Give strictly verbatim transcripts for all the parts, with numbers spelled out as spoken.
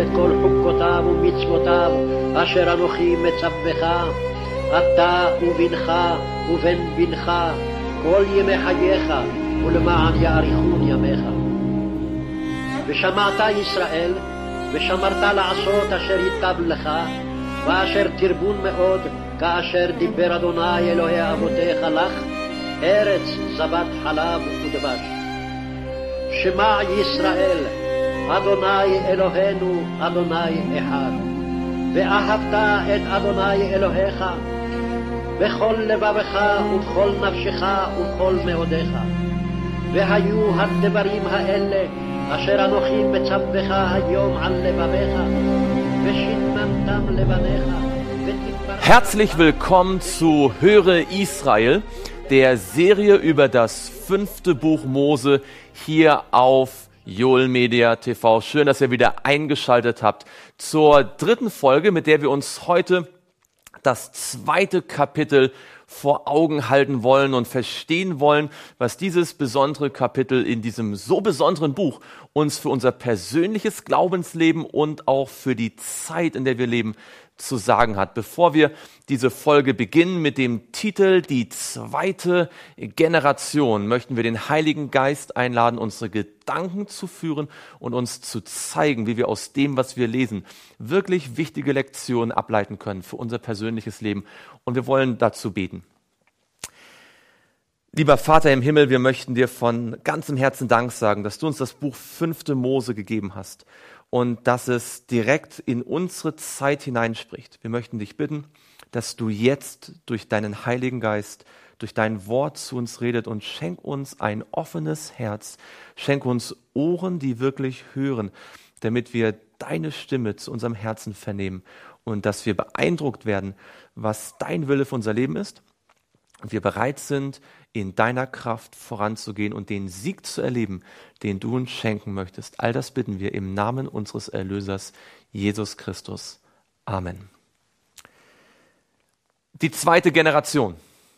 כל חוקותיו ומצוותיו אשר אנוכי מצווך, אתה ובנך ובן בנך כל ימי חייך ולמען יאריכון ימיך. ושמעת ישראל ושמרת לעשות אשר ייטב לך ואשר תרבון מאוד, כאשר דיבר אדוני אלוהי אבותיך לך, ארץ זבת חלב ודבש. שמע ישראל, אדוני אלוהינו אדוני אחד, ואהבת את אדוני אלוהיך בכל לבבך ובכל נפשך ובכל מאודיך. והיו הדברים האלה אשר אנוכי מצווך היום על לבביך, ושתמנתם לבניך. Herzlich willkommen zu Höre Israel, der Serie über das fünfte Buch Mose hier auf Joel Media T V. Schön, dass ihr wieder eingeschaltet habt zur dritten Folge, mit der wir uns heute das zweite Kapitel vor Augen halten wollen und verstehen wollen, was dieses besondere Kapitel in diesem so besonderen Buch uns für unser persönliches Glaubensleben und auch für die Zeit, in der wir leben, zu sagen hat. Bevor wir diese Folge beginnen mit dem Titel Die zweite Generation, möchten wir den Heiligen Geist einladen, unsere Gedanken zu führen und uns zu zeigen, wie wir aus dem, was wir lesen, wirklich wichtige Lektionen ableiten können für unser persönliches Leben. Und wir wollen dazu beten. Lieber Vater im Himmel, wir möchten dir von ganzem Herzen Dank sagen, dass du uns das Buch fünfte Mose gegeben hast und dass es direkt in unsere Zeit hineinspricht. Wir möchten dich bitten, dass du jetzt durch deinen Heiligen Geist, durch dein Wort zu uns redet und schenk uns ein offenes Herz, schenk uns Ohren, die wirklich hören, damit wir deine Stimme zu unserem Herzen vernehmen und dass wir beeindruckt werden, was dein Wille für unser Leben ist und wir bereit sind, in deiner Kraft voranzugehen und den Sieg zu erleben, den du uns schenken möchtest. All das bitten wir im Namen unseres Erlösers, Jesus Christus. Amen. Die zweite Generation.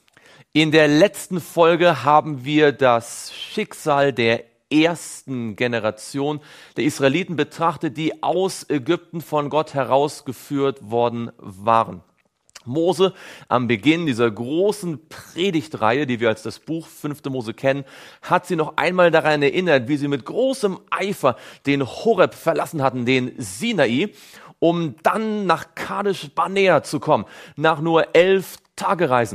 In der letzten Folge haben wir das Schicksal der ersten Generation der Israeliten betrachtet, die aus Ägypten von Gott herausgeführt worden waren. Mose am Beginn dieser großen Predigtreihe, die wir als das Buch fünfte Mose kennen, hat sie noch einmal daran erinnert, wie sie mit großem Eifer den Horeb verlassen hatten, den Sinai, um dann nach Kadesh Barnea zu kommen, nach nur elf Tagereisen.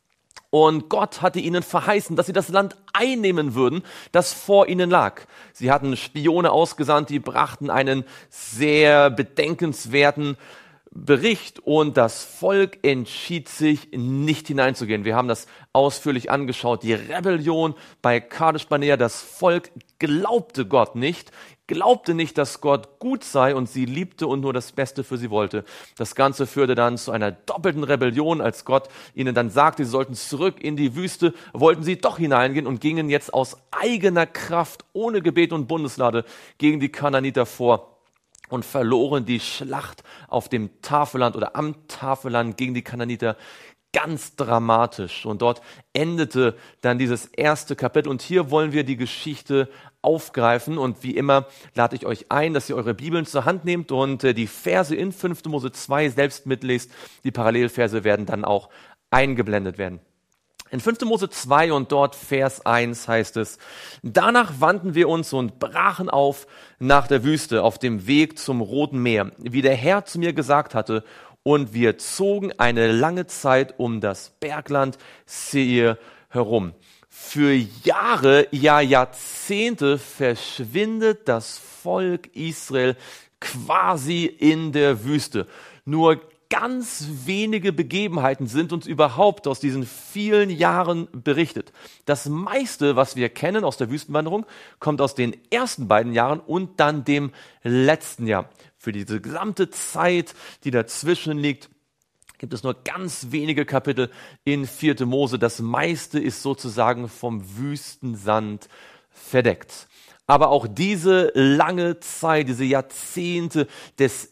Und Gott hatte ihnen verheißen, dass sie das Land einnehmen würden, das vor ihnen lag. Sie hatten Spione ausgesandt, die brachten einen sehr bedenkenswerten Bericht und das Volk entschied sich, nicht hineinzugehen. Wir haben das ausführlich angeschaut. Die Rebellion bei Kadesh Barnea, das Volk glaubte Gott nicht, glaubte nicht, dass Gott gut sei und sie liebte und nur das Beste für sie wollte. Das Ganze führte dann zu einer doppelten Rebellion, als Gott ihnen dann sagte, sie sollten zurück in die Wüste, wollten sie doch hineingehen und gingen jetzt aus eigener Kraft, ohne Gebet und Bundeslade, gegen die Kananiter vor und verloren die Schlacht auf dem Tafelland oder am Tafelland gegen die Kananiter ganz dramatisch. Und dort endete dann dieses erste Kapitel. Und hier wollen wir die Geschichte aufgreifen. Und wie immer lade ich euch ein, dass ihr eure Bibeln zur Hand nehmt und die Verse in fünfte Mose zwei selbst mitlest. Die Parallelverse werden dann auch eingeblendet werden. In fünfte Mose zwei und dort Vers eins heißt es: Danach wandten wir uns und brachen auf nach der Wüste auf dem Weg zum Roten Meer, wie der Herr zu mir gesagt hatte, und wir zogen eine lange Zeit um das Bergland Seir herum. Für Jahre, ja Jahrzehnte verschwindet das Volk Israel quasi in der Wüste. Nur ganz wenige Begebenheiten sind uns überhaupt aus diesen vielen Jahren berichtet. Das meiste, was wir kennen aus der Wüstenwanderung, kommt aus den ersten beiden Jahren und dann dem letzten Jahr. Für diese gesamte Zeit, die dazwischen liegt, gibt es nur ganz wenige Kapitel in vierte Mose. Das meiste ist sozusagen vom Wüstensand verdeckt. Aber auch diese lange Zeit, diese Jahrzehnte des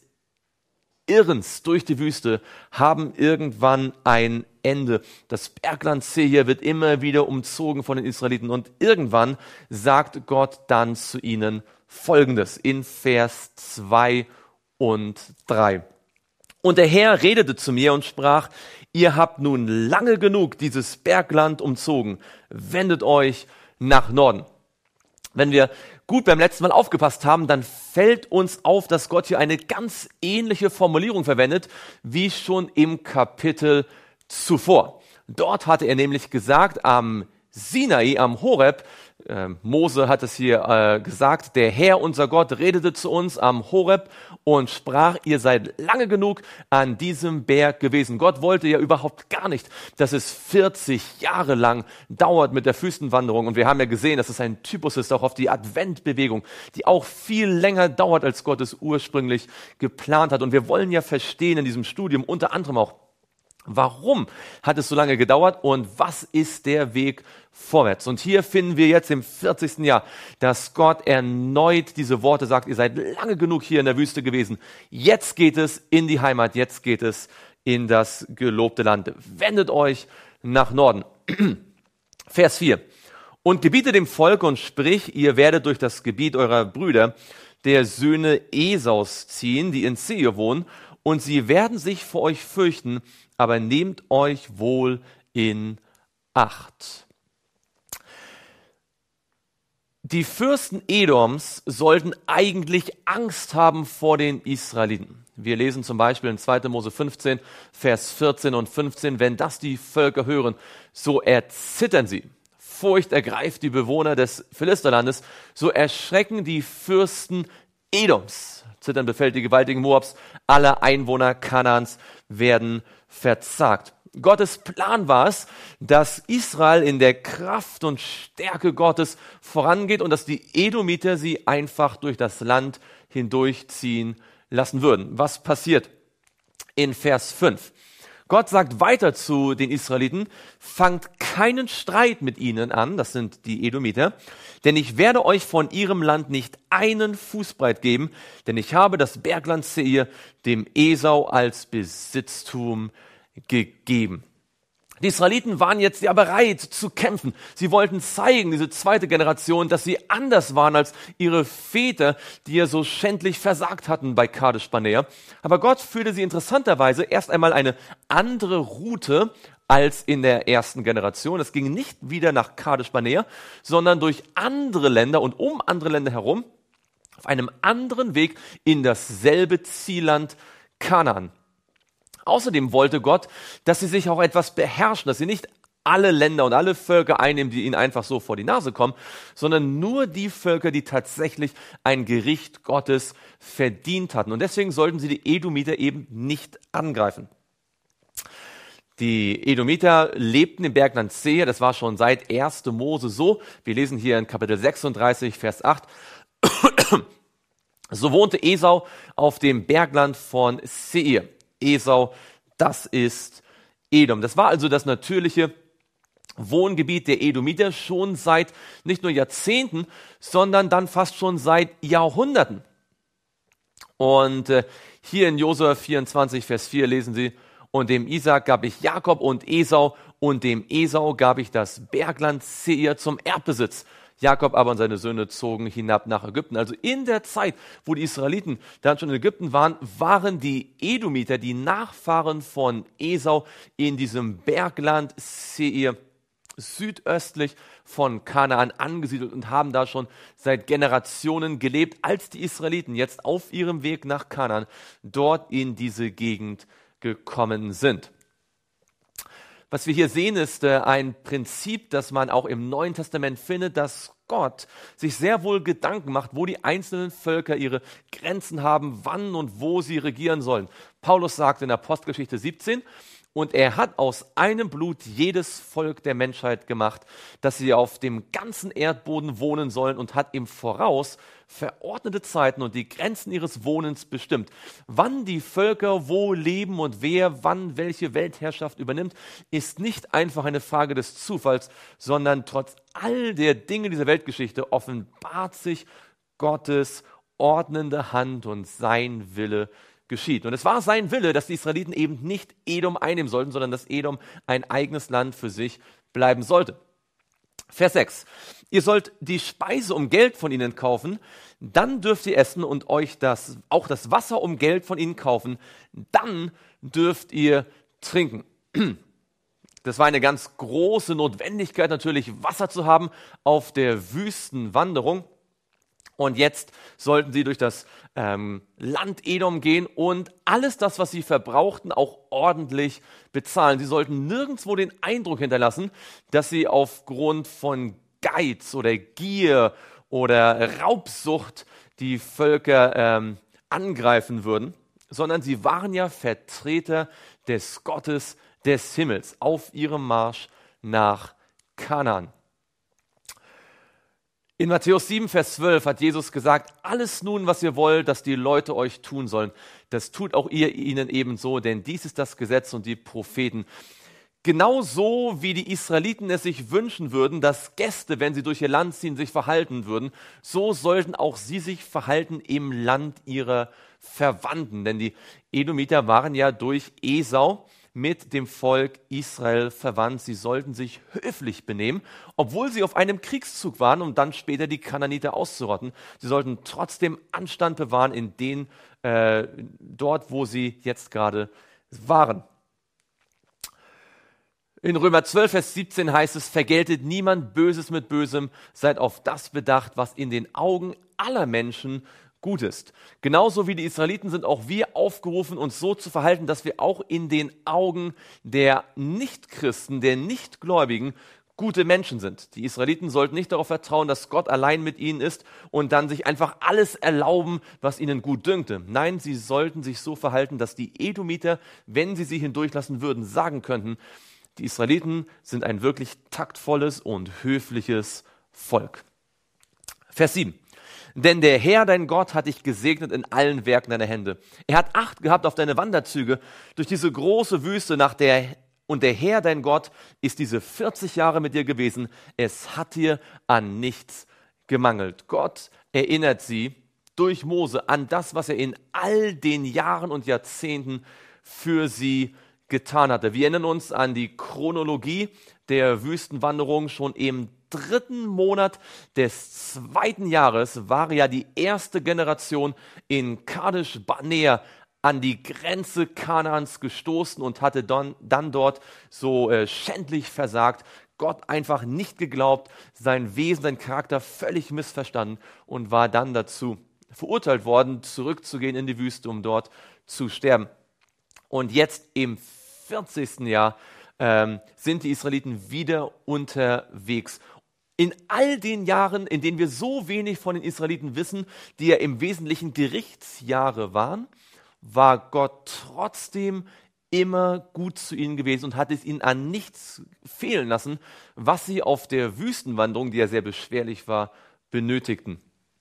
Irrens durch die Wüste haben irgendwann ein Ende. Das Bergland Seir wird immer wieder umzogen von den Israeliten und irgendwann sagt Gott dann zu ihnen Folgendes in Vers zwei und drei. Und der Herr redete zu mir und sprach, ihr habt nun lange genug dieses Bergland umzogen, wendet euch nach Norden. Wenn wir gut beim letzten Mal aufgepasst haben, dann fällt uns auf, dass Gott hier eine ganz ähnliche Formulierung verwendet, wie schon im Kapitel zuvor. Dort hatte er nämlich gesagt, am Sinai, am Horeb, äh, Mose hat es hier äh, gesagt, der Herr, unser Gott, redete zu uns am Horeb und sprach, ihr seid lange genug an diesem Berg gewesen. Gott wollte ja überhaupt gar nicht, dass es vierzig Jahre lang dauert mit der Wüstenwanderung. Und wir haben ja gesehen, dass es ein Typus ist, auch auf die Adventbewegung, die auch viel länger dauert, als Gott es ursprünglich geplant hat. Und wir wollen ja verstehen in diesem Studium unter anderem auch, warum hat es so lange gedauert und was ist der Weg vorwärts? Und hier finden wir jetzt im vierzigsten Jahr, dass Gott erneut diese Worte sagt, ihr seid lange genug hier in der Wüste gewesen. Jetzt geht es in die Heimat, jetzt geht es in das gelobte Land. Wendet euch nach Norden. Vers vier. Und gebiete dem Volk und sprich, ihr werdet durch das Gebiet eurer Brüder, der Söhne Esaus, ziehen, die in Seir wohnen, und sie werden sich vor euch fürchten, aber nehmt euch wohl in Acht. Die Fürsten Edoms sollten eigentlich Angst haben vor den Israeliten. Wir lesen zum Beispiel in zweiter Mose fünfzehn, Vers vierzehn und fünfzehn, wenn das die Völker hören, so erzittern sie. Furcht ergreift die Bewohner des Philisterlandes, so erschrecken die Fürsten Edoms. Zittern befällt die gewaltigen Moabs, alle Einwohner Kanaans werden verzagt. Gottes Plan war es, dass Israel in der Kraft und Stärke Gottes vorangeht und dass die Edomiter sie einfach durch das Land hindurchziehen lassen würden. Was passiert in Vers fünf? Gott sagt weiter zu den Israeliten, fangt keinen Streit mit ihnen an, das sind die Edomiter, denn ich werde euch von ihrem Land nicht einen Fußbreit geben, denn ich habe das Bergland Seir dem Esau als Besitztum gegeben. Die Israeliten waren jetzt ja bereit zu kämpfen. Sie wollten zeigen, diese zweite Generation, dass sie anders waren als ihre Väter, die ja so schändlich versagt hatten bei Kadesh Barnea. Aber Gott führte sie interessanterweise erst einmal eine andere Route als in der ersten Generation. Es ging nicht wieder nach Kadesh Barnea, sondern durch andere Länder und um andere Länder herum auf einem anderen Weg in dasselbe Zielland Kanaan. Außerdem wollte Gott, dass sie sich auch etwas beherrschen, dass sie nicht alle Länder und alle Völker einnehmen, die ihnen einfach so vor die Nase kommen, sondern nur die Völker, die tatsächlich ein Gericht Gottes verdient hatten. Und deswegen sollten sie die Edomiter eben nicht angreifen. Die Edomiter lebten im Bergland Seir, das war schon seit erster Mose so. Wir lesen hier in Kapitel sechsunddreißig, Vers acht. So wohnte Esau auf dem Bergland von Seir. Esau, das ist Edom. Das war also das natürliche Wohngebiet der Edomiter schon seit nicht nur Jahrzehnten, sondern dann fast schon seit Jahrhunderten. Und äh, hier in Josua vierundzwanzig, Vers vier lesen Sie, und dem Isaak gab ich Jakob und Esau, und dem Esau gab ich das Bergland Seir zum Erbbesitz. Jakob aber und seine Söhne zogen hinab nach Ägypten. Also in der Zeit, wo die Israeliten dann schon in Ägypten waren, waren die Edomiter, die Nachfahren von Esau, in diesem Bergland Seir südöstlich von Kanaan angesiedelt und haben da schon seit Generationen gelebt, als die Israeliten jetzt auf ihrem Weg nach Kanaan dort in diese Gegend gekommen sind. Was wir hier sehen, ist äh, ein Prinzip, das man auch im Neuen Testament findet, dass Gott sich sehr wohl Gedanken macht, wo die einzelnen Völker ihre Grenzen haben, wann und wo sie regieren sollen. Paulus sagt in Apostelgeschichte siebzehn, und er hat aus einem Blut jedes Volk der Menschheit gemacht, dass sie auf dem ganzen Erdboden wohnen sollen, und hat im Voraus verordnete Zeiten und die Grenzen ihres Wohnens bestimmt. Wann die Völker wo leben und wer wann welche Weltherrschaft übernimmt, ist nicht einfach eine Frage des Zufalls, sondern trotz all der Dinge dieser Weltgeschichte offenbart sich Gottes ordnende Hand und sein Wille geschieht. Und es war sein Wille, dass die Israeliten eben nicht Edom einnehmen sollten, sondern dass Edom ein eigenes Land für sich bleiben sollte. Vers sechs. Ihr sollt die Speise um Geld von ihnen kaufen, dann dürft ihr essen und euch das, auch das Wasser um Geld von ihnen kaufen, dann dürft ihr trinken. Das war eine ganz große Notwendigkeit, natürlich Wasser zu haben auf der Wüstenwanderung. Und jetzt sollten sie durch das ähm, Land Edom gehen und alles das, was sie verbrauchten, auch ordentlich bezahlen. Sie sollten nirgendwo den Eindruck hinterlassen, dass sie aufgrund von Geiz oder Gier oder Raubsucht die Völker ähm, angreifen würden, sondern sie waren ja Vertreter des Gottes des Himmels auf ihrem Marsch nach Kanaan. In Matthäus sieben, Vers zwölf hat Jesus gesagt, alles nun, was ihr wollt, dass die Leute euch tun sollen, das tut auch ihr ihnen ebenso, denn dies ist das Gesetz und die Propheten. Genauso wie die Israeliten es sich wünschen würden, dass Gäste, wenn sie durch ihr Land ziehen, sich verhalten würden, so sollten auch sie sich verhalten im Land ihrer Verwandten. Denn die Edomiter waren ja durch Esau mit dem Volk Israel verwandt. Sie sollten sich höflich benehmen, obwohl sie auf einem Kriegszug waren, um dann später die Kanaaniter auszurotten. Sie sollten trotzdem Anstand bewahren in den, äh, dort, wo sie jetzt gerade waren. In Römer zwölf, Vers siebzehn heißt es, vergeltet niemand Böses mit Bösem, seid auf das bedacht, was in den Augen aller Menschen gut ist. Genauso wie die Israeliten sind auch wir aufgerufen, uns so zu verhalten, dass wir auch in den Augen der Nichtchristen, der Nichtgläubigen, gute Menschen sind. Die Israeliten sollten nicht darauf vertrauen, dass Gott allein mit ihnen ist und dann sich einfach alles erlauben, was ihnen gut dünkte. Nein, sie sollten sich so verhalten, dass die Edomiter, wenn sie sie hindurchlassen würden, sagen könnten, die Israeliten sind ein wirklich taktvolles und höfliches Volk. Vers sieben. Denn der Herr, dein Gott, hat dich gesegnet in allen Werken deiner Hände. Er hat Acht gehabt auf deine Wanderzüge durch diese große Wüste nach der, und der Herr, dein Gott, ist diese vierzig Jahre mit dir gewesen. Es hat dir an nichts gemangelt. Gott erinnert sie durch Mose an das, was er in all den Jahren und Jahrzehnten für sie getan hatte. Wir erinnern uns an die Chronologie der Wüstenwanderung. Schon im dritten Monat des zweiten Jahres war ja die erste Generation in Kadesh Barnea an die Grenze Kanaans gestoßen und hatte dann, dann dort so äh, schändlich versagt, Gott einfach nicht geglaubt, sein Wesen, sein Charakter völlig missverstanden und war dann dazu verurteilt worden, zurückzugehen in die Wüste, um dort zu sterben. Und jetzt im vierzigsten Jahr ähm, sind die Israeliten wieder unterwegs. In all den Jahren, in denen wir so wenig von den Israeliten wissen, die ja im Wesentlichen Gerichtsjahre waren, war Gott trotzdem immer gut zu ihnen gewesen und hat es ihnen an nichts fehlen lassen, was sie auf der Wüstenwanderung, die ja sehr beschwerlich war, benötigten.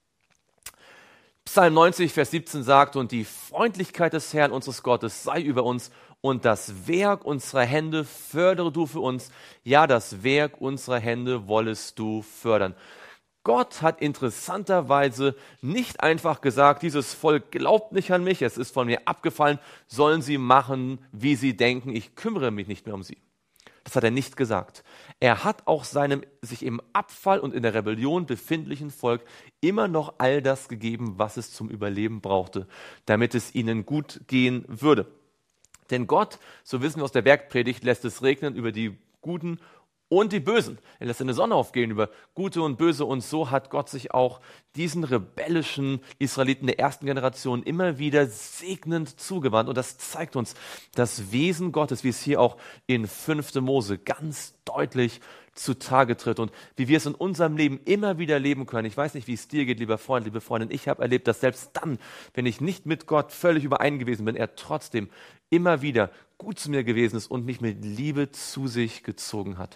Psalm neunzig, Vers siebzehn sagt, und die Freundlichkeit des Herrn unseres Gottes sei über uns und das Werk unserer Hände fördere du für uns. Ja, das Werk unserer Hände wollest du fördern. Gott hat interessanterweise nicht einfach gesagt, dieses Volk glaubt nicht an mich, es ist von mir abgefallen, sollen sie machen, wie sie denken, ich kümmere mich nicht mehr um sie. Das hat er nicht gesagt. Er hat auch seinem sich im Abfall und in der Rebellion befindlichen Volk immer noch all das gegeben, was es zum Überleben brauchte, damit es ihnen gut gehen würde. Denn Gott, so wissen wir aus der Bergpredigt, lässt es regnen über die Guten und die Bösen. Er lässt eine Sonne aufgehen über Gute und Böse. Und so hat Gott sich auch diesen rebellischen Israeliten der ersten Generation immer wieder segnend zugewandt. Und das zeigt uns das Wesen Gottes, wie es hier auch in fünften Mose ganz deutlich zutage tritt und wie wir es in unserem Leben immer wieder leben können. Ich weiß nicht, wie es dir geht, lieber Freund, liebe Freundin. Ich habe erlebt, dass selbst dann, wenn ich nicht mit Gott völlig überein gewesen bin, er trotzdem immer wieder gut zu mir gewesen ist und mich mit Liebe zu sich gezogen hat.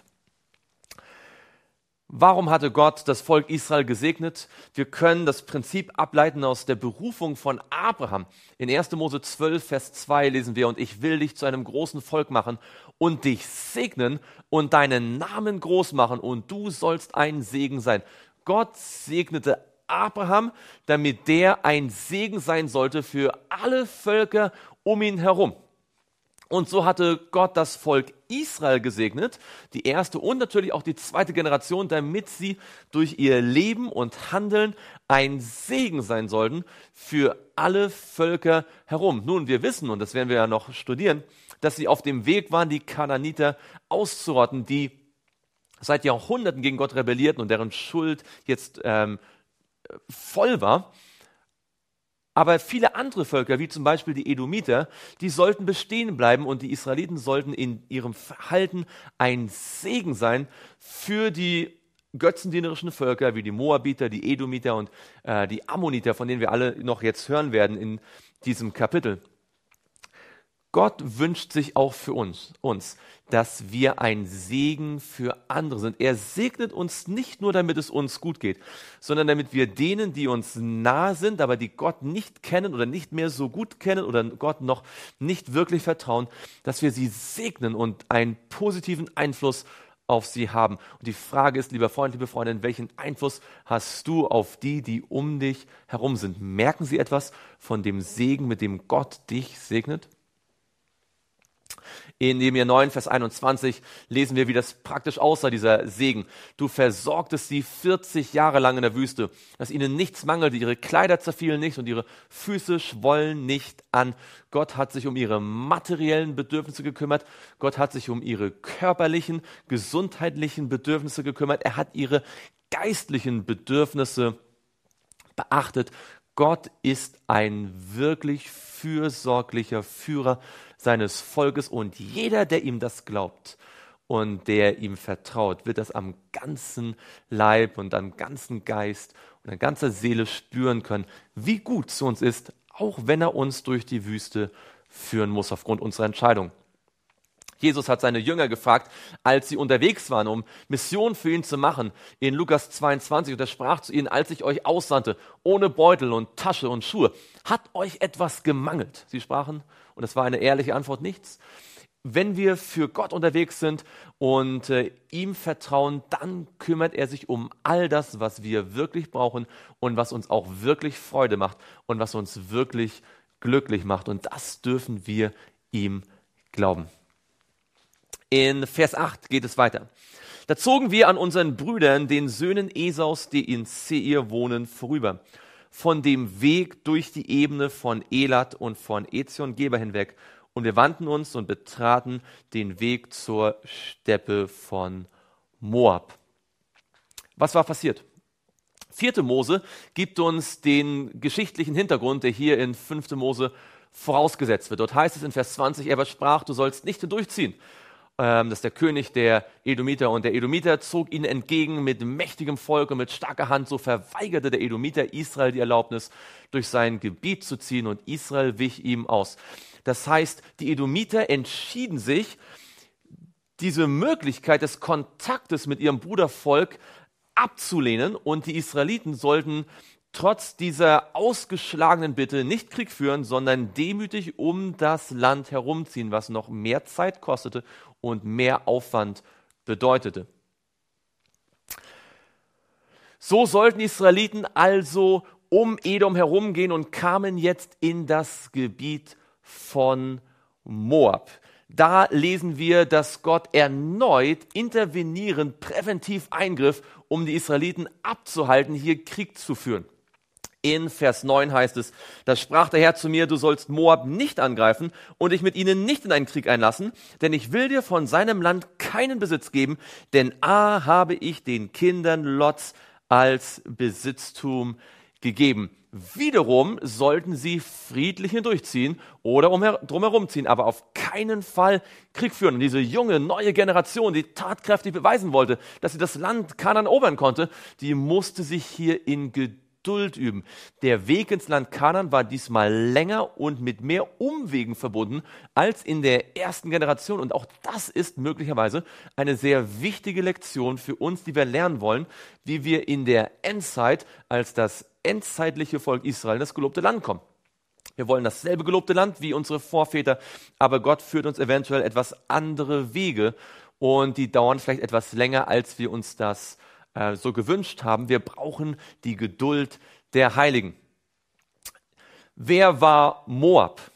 Warum hatte Gott das Volk Israel gesegnet? Wir können das Prinzip ableiten aus der Berufung von Abraham. In ersten Mose zwölf, Vers zwei lesen wir, und ich will dich zu einem großen Volk machen und dich segnen und deinen Namen groß machen und du sollst ein Segen sein. Gott segnete Abraham, damit der ein Segen sein sollte für alle Völker um ihn herum. Und so hatte Gott das Volk Israel gesegnet, die erste und natürlich auch die zweite Generation, damit sie durch ihr Leben und Handeln ein Segen sein sollten für alle Völker herum. Nun, wir wissen, und das werden wir ja noch studieren, dass sie auf dem Weg waren, die Kanaaniter auszurotten, die seit Jahrhunderten gegen Gott rebellierten und deren Schuld jetzt ähm, voll war. Aber viele andere Völker, wie zum Beispiel die Edomiter, die sollten bestehen bleiben und die Israeliten sollten in ihrem Verhalten ein Segen sein für die götzendienerischen Völker wie die Moabiter, die Edomiter und äh, die Ammoniter, von denen wir alle noch jetzt hören werden in diesem Kapitel. Gott wünscht sich auch für uns, uns, dass wir ein Segen für andere sind. Er segnet uns nicht nur, damit es uns gut geht, sondern damit wir denen, die uns nahe sind, aber die Gott nicht kennen oder nicht mehr so gut kennen oder Gott noch nicht wirklich vertrauen, dass wir sie segnen und einen positiven Einfluss auf sie haben. Und die Frage ist, lieber Freund, liebe Freundin, welchen Einfluss hast du auf die, die um dich herum sind? Merken sie etwas von dem Segen, mit dem Gott dich segnet? In Nehemia neun, Vers einundzwanzig lesen wir, wie das praktisch aussah, dieser Segen. Du versorgtest sie vierzig Jahre lang in der Wüste, dass ihnen nichts mangelte, ihre Kleider zerfielen nicht und ihre Füße schwollen nicht an. Gott hat sich um ihre materiellen Bedürfnisse gekümmert. Gott hat sich um ihre körperlichen, gesundheitlichen Bedürfnisse gekümmert. Er hat ihre geistlichen Bedürfnisse beachtet. Gott ist ein wirklich fürsorglicher Führer seines Volkes und jeder, der ihm das glaubt und der ihm vertraut, wird das am ganzen Leib und am ganzen Geist und an ganzer Seele spüren können, wie gut es uns ist, auch wenn er uns durch die Wüste führen muss aufgrund unserer Entscheidung. Jesus hat seine Jünger gefragt, als sie unterwegs waren, um Mission für ihn zu machen, in Lukas zweiundzwanzig, und er sprach zu ihnen, als ich euch aussandte, ohne Beutel und Tasche und Schuhe, hat euch etwas gemangelt? Sie sprachen, und das war eine ehrliche Antwort, nichts. Wenn wir für Gott unterwegs sind und äh, ihm vertrauen, dann kümmert er sich um all das, was wir wirklich brauchen und was uns auch wirklich Freude macht und was uns wirklich glücklich macht. Und das dürfen wir ihm glauben. In Vers acht geht es weiter. Da zogen wir an unseren Brüdern, den Söhnen Esaus, die in Seir wohnen, vorüber, von dem Weg durch die Ebene von Elat und von Ezion-Geber hinweg, und wir wandten uns und betraten den Weg zur Steppe von Moab. Was war passiert? Vierte Mose gibt uns den geschichtlichen Hintergrund, der hier in fünfte Mose vorausgesetzt wird. Dort heißt es in Vers zwanzig, er aber sprach, du sollst nicht hindurchziehen. Ähm, dass der König der Edomiter und der Edomiter zog ihnen entgegen mit mächtigem Volk und mit starker Hand. So verweigerte der Edomiter Israel die Erlaubnis, durch sein Gebiet zu ziehen, und Israel wich ihm aus. Das heißt, die Edomiter entschieden sich, diese Möglichkeit des Kontaktes mit ihrem Brudervolk abzulehnen, und die Israeliten sollten trotz dieser ausgeschlagenen Bitte nicht Krieg führen, sondern demütig um das Land herumziehen, was noch mehr Zeit kostete und mehr Aufwand bedeutete. So sollten die Israeliten also um Edom herumgehen und kamen jetzt in das Gebiet von Moab. Da lesen wir, dass Gott erneut intervenierend, präventiv eingriff, um die Israeliten abzuhalten, hier Krieg zu führen. In Vers neun heißt es, da sprach der Herr zu mir, du sollst Moab nicht angreifen und dich mit ihnen nicht in einen Krieg einlassen, denn ich will dir von seinem Land keinen Besitz geben, denn A habe ich den Kindern Lots als Besitztum gegeben. Wiederum sollten sie friedlich hindurchziehen oder drumherum ziehen, aber auf keinen Fall Krieg führen. Und diese junge, neue Generation, die tatkräftig beweisen wollte, dass sie das Land Kanaan erobern konnte, die musste sich hier in Geduld Geduld üben. Der Weg ins Land Kanaan war diesmal länger und mit mehr Umwegen verbunden als in der ersten Generation. Und auch das ist möglicherweise eine sehr wichtige Lektion für uns, die wir lernen wollen, wie wir in der Endzeit als das endzeitliche Volk Israel in das gelobte Land kommen. Wir wollen dasselbe gelobte Land wie unsere Vorväter, aber Gott führt uns eventuell etwas andere Wege und die dauern vielleicht etwas länger, als wir uns das so gewünscht haben. Wir brauchen die Geduld der Heiligen. Wer war Moab?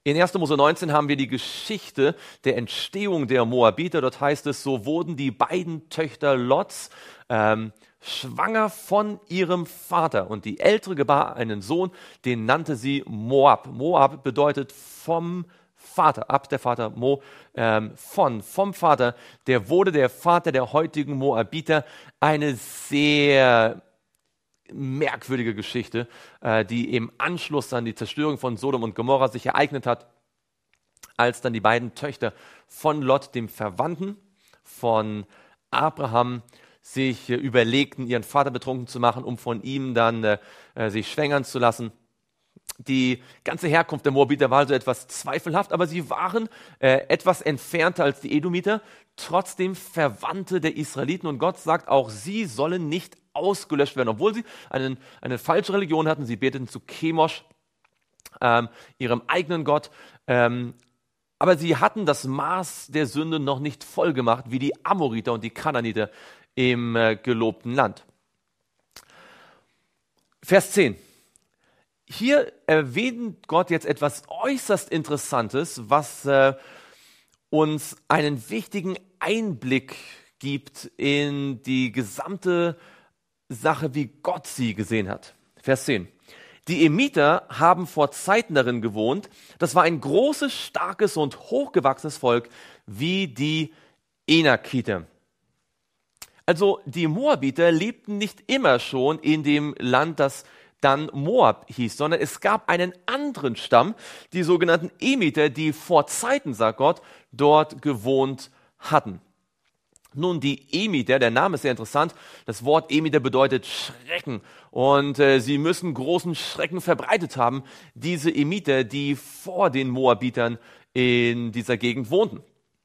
In erster Mose neunzehn haben wir die Geschichte der Entstehung der Moabiter. Dort heißt es, so wurden die beiden Töchter Lots ähm, schwanger von ihrem Vater. Und die ältere gebar einen Sohn, den nannte sie Moab. Moab bedeutet vom Vater, ab der Vater, Mo, ähm, von, vom Vater. Der wurde der Vater der heutigen Moabiter. Eine sehr merkwürdige Geschichte, äh, die im Anschluss an die Zerstörung von Sodom und Gomorra sich ereignet hat, als dann die beiden Töchter von Lot, dem Verwandten von Abraham, sich äh, überlegten, ihren Vater betrunken zu machen, um von ihm dann äh, äh, sich schwängern zu lassen. Die ganze Herkunft der Moabiter war also etwas zweifelhaft, aber sie waren äh, etwas entfernter als die Edomiter, trotzdem Verwandte der Israeliten. Und Gott sagt, auch sie sollen nicht ausgelöscht werden, obwohl sie einen, eine falsche Religion hatten. Sie beteten zu Chemosh, ähm, ihrem eigenen Gott. Ähm, aber sie hatten das Maß der Sünde noch nicht voll gemacht, wie die Amoriter und die Kanaaniter im äh, gelobten Land. Vers zehn. Hier erwähnt Gott jetzt etwas äußerst Interessantes, was äh, uns einen wichtigen Einblick gibt in die gesamte Sache, wie Gott sie gesehen hat. Vers zehn. Die Emiter haben vor Zeiten darin gewohnt. Das war ein großes, starkes und hochgewachsenes Volk wie die Enakiter. Also die Moabiter lebten nicht immer schon in dem Land, das dann Moab hieß, sondern es gab einen anderen Stamm, die sogenannten Emiter, die vor Zeiten, sagt Gott, dort gewohnt hatten. Nun, die Emiter, der Name ist sehr interessant. Das Wort Emiter bedeutet Schrecken. Und äh, sie müssen großen Schrecken verbreitet haben, diese Emiter, die vor den Moabitern in dieser Gegend wohnten.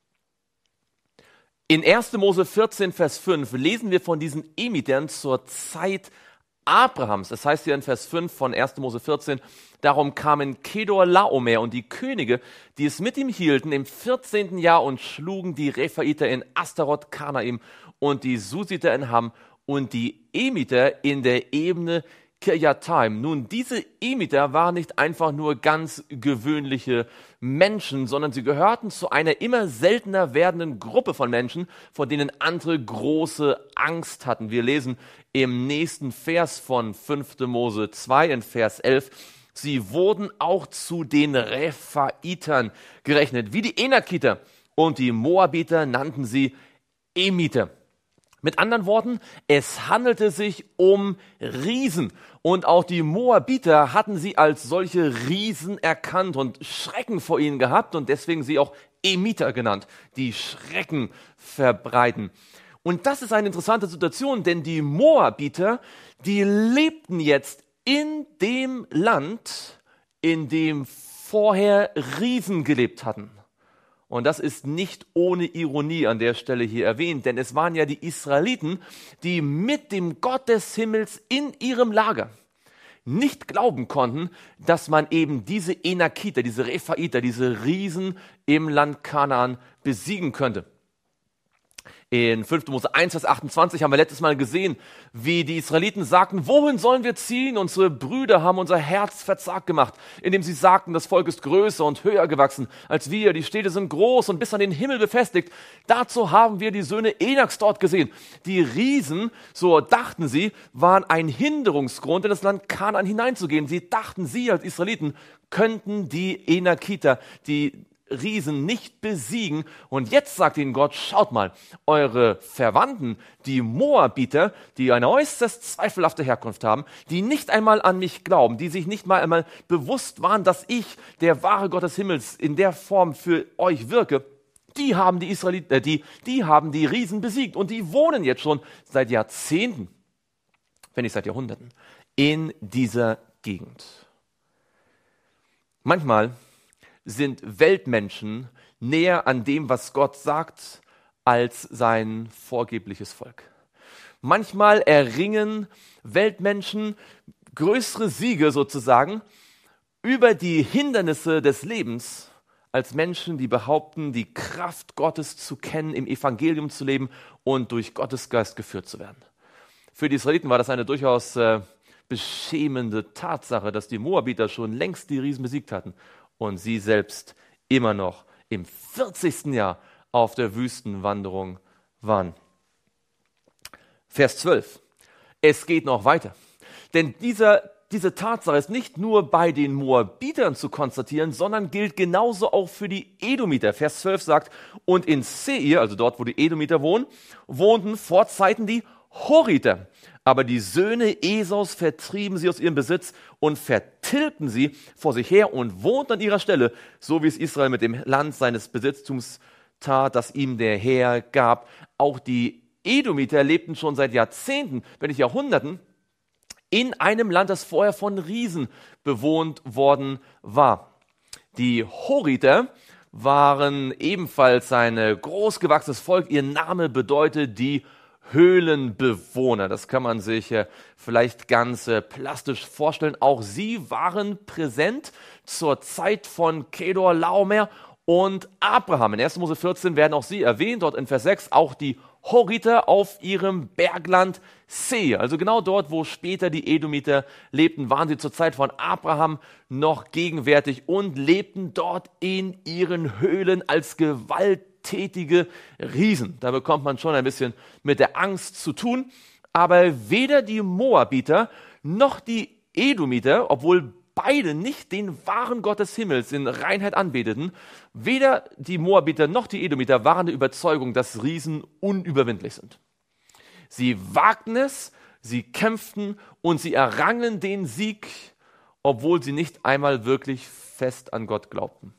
In erster Mose vierzehn, Vers fünf lesen wir von diesen Emitern zur Zeit Abrahams. Das heißt hier in Vers fünf von erster Mose vierzehn, darum kamen Kedor Laomer und die Könige, die es mit ihm hielten, im vierzehnten Jahr und schlugen die Rephaiter in Astaroth Kanaim und die Susiter in Ham und die Emiter in der Ebene Kirjataim. Nun, diese Emiter waren nicht einfach nur ganz gewöhnliche Menschen, sondern sie gehörten zu einer immer seltener werdenden Gruppe von Menschen, vor denen andere große Angst hatten. Wir lesen im nächsten Vers von fünfter Mose zwei in Vers elf, sie wurden auch zu den Rephaitern gerechnet, wie die Enakiter, und die Moabiter nannten sie Emiter. Mit anderen Worten, es handelte sich um Riesen. Und auch die Moabiter hatten sie als solche Riesen erkannt und Schrecken vor ihnen gehabt und deswegen sie auch Emiter genannt, die Schrecken verbreiten. Und das ist eine interessante Situation, denn die Moabiter, die lebten jetzt in dem Land, in dem vorher Riesen gelebt hatten. Und das ist nicht ohne Ironie an der Stelle hier erwähnt, denn es waren ja die Israeliten, die mit dem Gott des Himmels in ihrem Lager nicht glauben konnten, dass man eben diese Enakiter, diese Rephaiter, diese Riesen im Land Kanaan besiegen könnte. In fünfter Mose eins, Vers achtundzwanzig haben wir letztes Mal gesehen, wie die Israeliten sagten, wohin sollen wir ziehen? Unsere Brüder haben unser Herz verzagt gemacht, indem sie sagten, das Volk ist größer und höher gewachsen als wir, die Städte sind groß und bis an den Himmel befestigt. Dazu haben wir die Söhne Enaks dort gesehen. Die Riesen, so dachten sie, waren ein Hinderungsgrund, in das Land Kanaan hineinzugehen. Sie dachten, sie als Israeliten könnten die Enakiter, die Riesen nicht besiegen. Und jetzt sagt ihnen Gott, schaut mal, eure Verwandten, die Moabiter, die eine äußerst zweifelhafte Herkunft haben, die nicht einmal an mich glauben, die sich nicht mal einmal bewusst waren, dass ich, der wahre Gott des Himmels, in der Form für euch wirke, die haben die Israeliten, äh, die, die haben die Riesen besiegt und die wohnen jetzt schon seit Jahrzehnten, wenn nicht seit Jahrhunderten, in dieser Gegend. Manchmal sind Weltmenschen näher an dem, was Gott sagt, als sein vorgebliches Volk. Manchmal erringen Weltmenschen größere Siege sozusagen über die Hindernisse des Lebens als Menschen, die behaupten, die Kraft Gottes zu kennen, im Evangelium zu leben und durch Gottes Geist geführt zu werden. Für die Israeliten war das eine durchaus äh, beschämende Tatsache, dass die Moabiter schon längst die Riesen besiegt hatten und sie selbst immer noch im vierzigsten Jahr auf der Wüstenwanderung waren. Vers zwölf. Es geht noch weiter. Denn dieser, diese Tatsache ist nicht nur bei den Moabitern zu konstatieren, sondern gilt genauso auch für die Edomiter. Vers zwölf sagt, und in Seir, also dort, wo die Edomiter wohnen, wohnten vor Zeiten die Horiter. Aber die Söhne Esaus vertrieben sie aus ihrem Besitz und vertilgten sie vor sich her und wohnten an ihrer Stelle, so wie es Israel mit dem Land seines Besitztums tat, das ihm der Herr gab. Auch die Edomiter lebten schon seit Jahrzehnten, wenn nicht Jahrhunderten, in einem Land, das vorher von Riesen bewohnt worden war. Die Horiter waren ebenfalls ein großgewachsenes Volk. Ihr Name bedeutet die Höhlenbewohner. Das kann man sich äh, vielleicht ganz äh, plastisch vorstellen. Auch sie waren präsent zur Zeit von Kedor, Laomer und Abraham. In ersten Mose vierzehn werden auch sie erwähnt, dort in Vers sechs, auch die Horiter auf ihrem Bergland Seir. Also genau dort, wo später die Edomiter lebten, waren sie zur Zeit von Abraham noch gegenwärtig und lebten dort in ihren Höhlen als gewalttätige Riesen. Da bekommt man schon ein bisschen mit der Angst zu tun. Aber weder die Moabiter noch die Edomiter, obwohl beide nicht den wahren Gott des Himmels in Reinheit anbeteten, weder die Moabiter noch die Edomiter waren der Überzeugung, dass Riesen unüberwindlich sind. Sie wagten es, sie kämpften und sie errangen den Sieg, obwohl sie nicht einmal wirklich fest an Gott glaubten.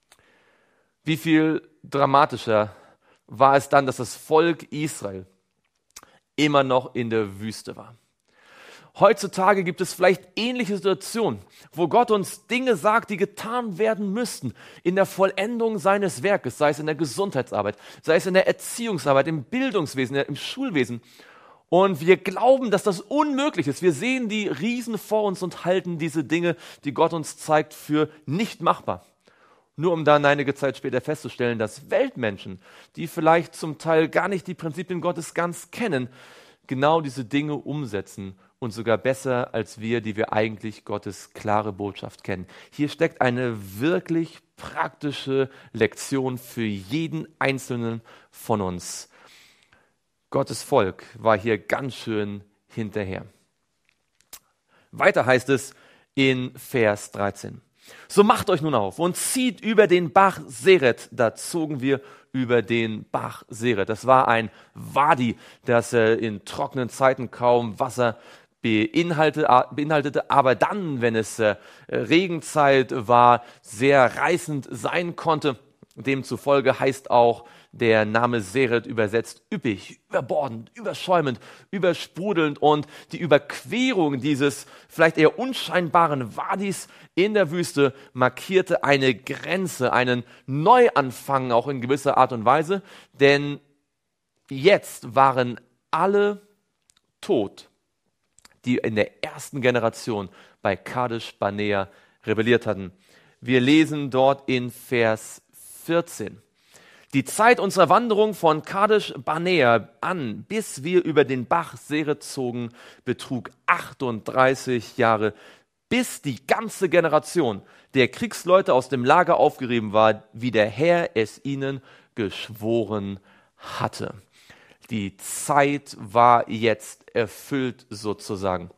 Wie viel dramatischer war es dann, dass das Volk Israel immer noch in der Wüste war. Heutzutage gibt es vielleicht ähnliche Situationen, wo Gott uns Dinge sagt, die getan werden müssten in der Vollendung seines Werkes, sei es in der Gesundheitsarbeit, sei es in der Erziehungsarbeit, im Bildungswesen, im Schulwesen. Und wir glauben, dass das unmöglich ist. Wir sehen die Riesen vor uns und halten diese Dinge, die Gott uns zeigt, für nicht machbar. Nur um dann einige Zeit später festzustellen, dass Weltmenschen, die vielleicht zum Teil gar nicht die Prinzipien Gottes ganz kennen, genau diese Dinge umsetzen und sogar besser als wir, die wir eigentlich Gottes klare Botschaft kennen. Hier steckt eine wirklich praktische Lektion für jeden Einzelnen von uns. Gottes Volk war hier ganz schön hinterher. Weiter heißt es in Vers dreizehn. So macht euch nun auf und zieht über den Bach Seret. Da zogen wir über den Bach Seret. Das war ein Wadi, das äh, in trockenen Zeiten kaum Wasser beinhaltete, aber dann, wenn es äh, Regenzeit war, sehr reißend sein konnte. Demzufolge heißt auch der Name Seret übersetzt üppig, überbordend, überschäumend, übersprudelnd, und die Überquerung dieses vielleicht eher unscheinbaren Wadis in der Wüste markierte eine Grenze, einen Neuanfang auch in gewisser Art und Weise, denn jetzt waren alle tot, die in der ersten Generation bei Kadesh Barnea rebelliert hatten. Wir lesen dort in Vers vierzehn. Die Zeit unserer Wanderung von Kadesh Barnea an, bis wir über den Bach Seret zogen, betrug achtunddreißig Jahre, bis die ganze Generation der Kriegsleute aus dem Lager aufgerieben war, wie der Herr es ihnen geschworen hatte. Die Zeit war jetzt erfüllt sozusagen.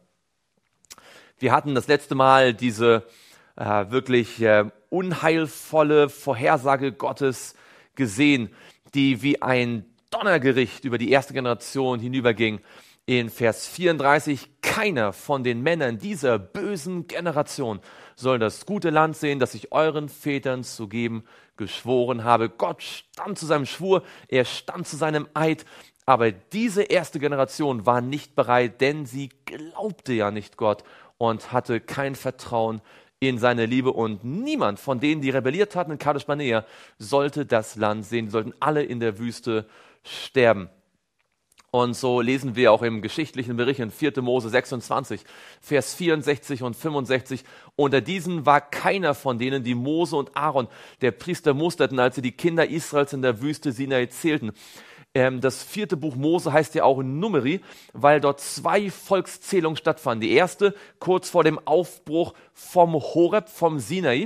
Wir hatten das letzte Mal diese äh, wirklich äh, unheilvolle Vorhersage Gottes gesehen, die wie ein Donnergericht über die erste Generation hinüberging. In Vers vierunddreißig, keiner von den Männern dieser bösen Generation soll das gute Land sehen, das ich euren Vätern zu geben geschworen habe. Gott stand zu seinem Schwur, er stand zu seinem Eid, aber diese erste Generation war nicht bereit, denn sie glaubte ja nicht Gott und hatte kein Vertrauen in seine Liebe, und niemand von denen, die rebelliert hatten in Kadesh Barnea, sollte das Land sehen. Die sollten alle in der Wüste sterben. Und so lesen wir auch im geschichtlichen Bericht in vierter Mose sechsundzwanzig, Vers vierundsechzig und fünfundsechzig. Unter diesen war keiner von denen, die Mose und Aaron, der Priester, musterten, als sie die Kinder Israels in der Wüste Sinai zählten. Das vierte Buch Mose heißt ja auch Numeri, weil dort zwei Volkszählungen stattfanden. Die erste kurz vor dem Aufbruch vom Horeb, vom Sinai,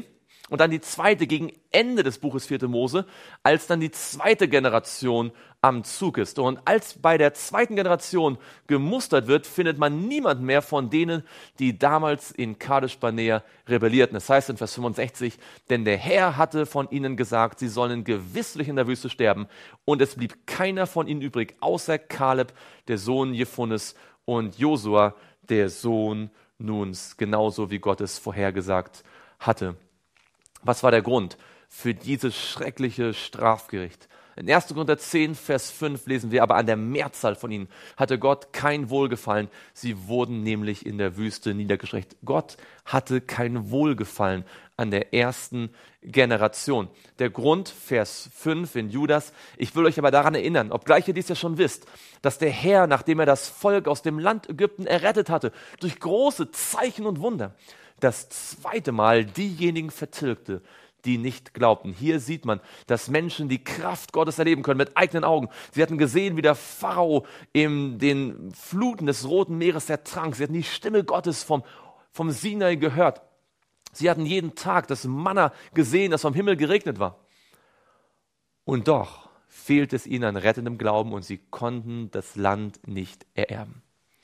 Und dann die zweite gegen Ende des Buches vierte Mose, als dann die zweite Generation am Zug ist. Und als bei der zweiten Generation gemustert wird, findet man niemanden mehr von denen, die damals in Kadesh Barnea rebellierten. Das heißt in Vers fünfundsechzig, denn der Herr hatte von ihnen gesagt, sie sollen gewisslich in der Wüste sterben. Und es blieb keiner von ihnen übrig, außer Kaleb, der Sohn Jephunes, und Josua, der Sohn Nuns, genauso wie Gott es vorhergesagt hatte. Was war der Grund für dieses schreckliche Strafgericht? In erster Korinther zehn, Vers fünf lesen wir, aber an der Mehrzahl von ihnen hatte Gott kein Wohlgefallen. Sie wurden nämlich in der Wüste niedergestreckt. Gott hatte kein Wohlgefallen an der ersten Generation. Der Grund, Vers fünf in Judas, ich will euch aber daran erinnern, obgleich ihr dies ja schon wisst, dass der Herr, nachdem er das Volk aus dem Land Ägypten errettet hatte, durch große Zeichen und Wunder, das zweite Mal diejenigen vertilgte, die nicht glaubten. Hier sieht man, dass Menschen die Kraft Gottes erleben können mit eigenen Augen. Sie hatten gesehen, wie der Pharao in den Fluten des Roten Meeres ertrank. Sie hatten die Stimme Gottes vom, vom Sinai gehört. Sie hatten jeden Tag das Manna gesehen, das vom Himmel geregnet war. Und doch fehlt es ihnen an rettendem Glauben und sie konnten das Land nicht ererben.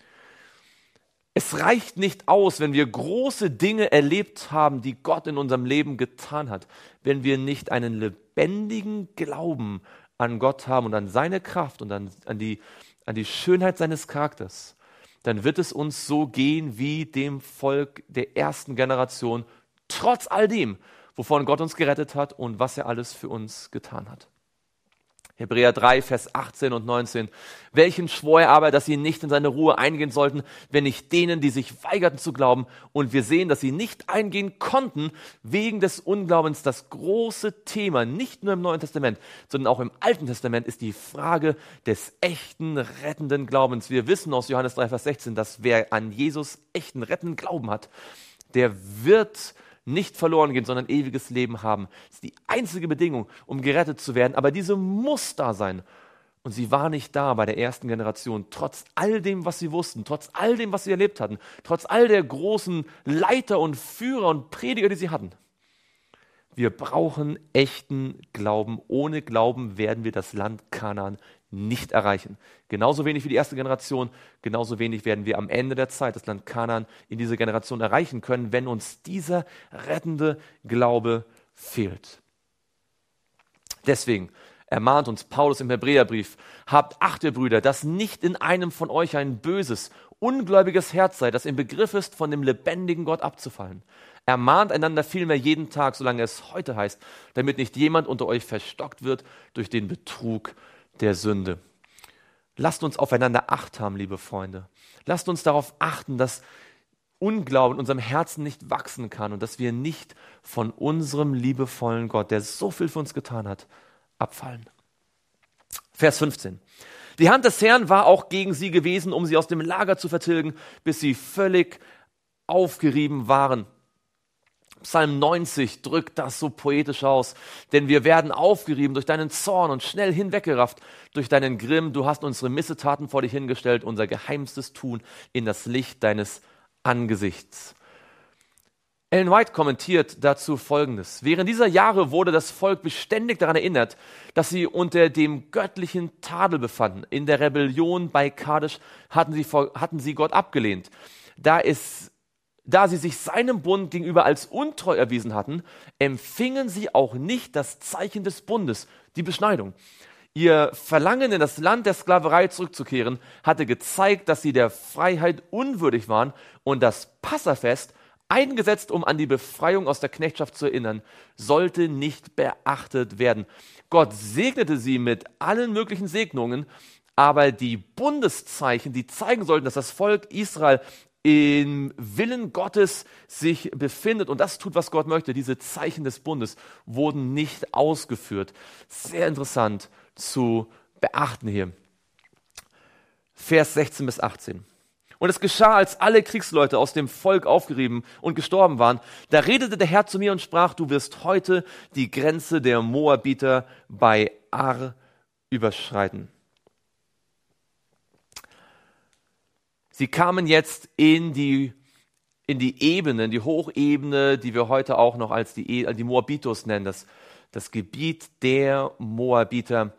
Es reicht nicht aus, wenn wir große Dinge erlebt haben, die Gott in unserem Leben getan hat, wenn wir nicht einen lebendigen Glauben an Gott haben und an seine Kraft und an, an, die, an die Schönheit seines Charakters, dann wird es uns so gehen wie dem Volk der ersten Generation, trotz all dem, wovon Gott uns gerettet hat und was er alles für uns getan hat. Hebräer drei, Vers achtzehn und neunzehn. Welchen schwor er aber, dass sie nicht in seine Ruhe eingehen sollten, wenn nicht denen, die sich weigerten zu glauben. Und wir sehen, dass sie nicht eingehen konnten, wegen des Unglaubens. Das große Thema, nicht nur im Neuen Testament, sondern auch im Alten Testament, ist die Frage des echten, rettenden Glaubens. Wir wissen aus Johannes drei, Vers sechzehn, dass wer an Jesus echten, rettenden Glauben hat, der wird nicht verloren gehen, sondern ewiges Leben haben. Das ist die einzige Bedingung, um gerettet zu werden. Aber diese muss da sein. Und sie war nicht da bei der ersten Generation, trotz all dem, was sie wussten, trotz all dem, was sie erlebt hatten, trotz all der großen Leiter und Führer und Prediger, die sie hatten. Wir brauchen echten Glauben. Ohne Glauben werden wir das Land Kanaan nicht erreichen. Genauso wenig wie die erste Generation, genauso wenig werden wir am Ende der Zeit das Land Kanaan in dieser Generation erreichen können, wenn uns dieser rettende Glaube fehlt. Deswegen ermahnt uns Paulus im Hebräerbrief: Habt Acht, ihr Brüder, dass nicht in einem von euch ein böses, ungläubiges Herz sei, das im Begriff ist, von dem lebendigen Gott abzufallen. Ermahnt einander vielmehr jeden Tag, solange es heute heißt, damit nicht jemand unter euch verstockt wird durch den Betrug der Sünde. Lasst uns aufeinander Acht haben, liebe Freunde. Lasst uns darauf achten, dass Unglauben in unserem Herzen nicht wachsen kann und dass wir nicht von unserem liebevollen Gott, der so viel für uns getan hat, abfallen. Vers fünfzehn. Die Hand des Herrn war auch gegen sie gewesen, um sie aus dem Lager zu vertilgen, bis sie völlig aufgerieben waren. Psalm neunzig drückt das so poetisch aus, denn wir werden aufgerieben durch deinen Zorn und schnell hinweggerafft durch deinen Grimm. Du hast unsere Missetaten vor dich hingestellt, unser geheimstes Tun in das Licht deines Angesichts. Ellen White kommentiert dazu Folgendes: Während dieser Jahre wurde das Volk beständig daran erinnert, dass sie unter dem göttlichen Tadel befanden. In der Rebellion bei Kadesh hatten sie, hatten sie Gott abgelehnt. Da es Da sie sich seinem Bund gegenüber als untreu erwiesen hatten, empfingen sie auch nicht das Zeichen des Bundes, die Beschneidung. Ihr Verlangen, in das Land der Sklaverei zurückzukehren, hatte gezeigt, dass sie der Freiheit unwürdig waren, und das Passafest, eingesetzt, um an die Befreiung aus der Knechtschaft zu erinnern, sollte nicht beachtet werden. Gott segnete sie mit allen möglichen Segnungen, aber die Bundeszeichen, die zeigen sollten, dass das Volk Israel im Willen Gottes sich befindet und das tut, was Gott möchte, diese Zeichen des Bundes wurden nicht ausgeführt. Sehr interessant zu beachten hier. Vers sechzehn bis achtzehn. Und es geschah, als alle Kriegsleute aus dem Volk aufgerieben und gestorben waren, da redete der Herr zu mir und sprach: Du wirst heute die Grenze der Moabiter bei Ar überschreiten. Sie kamen jetzt in die, in die Ebene, in die Hochebene, die wir heute auch noch als die, die Moabitos nennen, das, das Gebiet der Moabiter.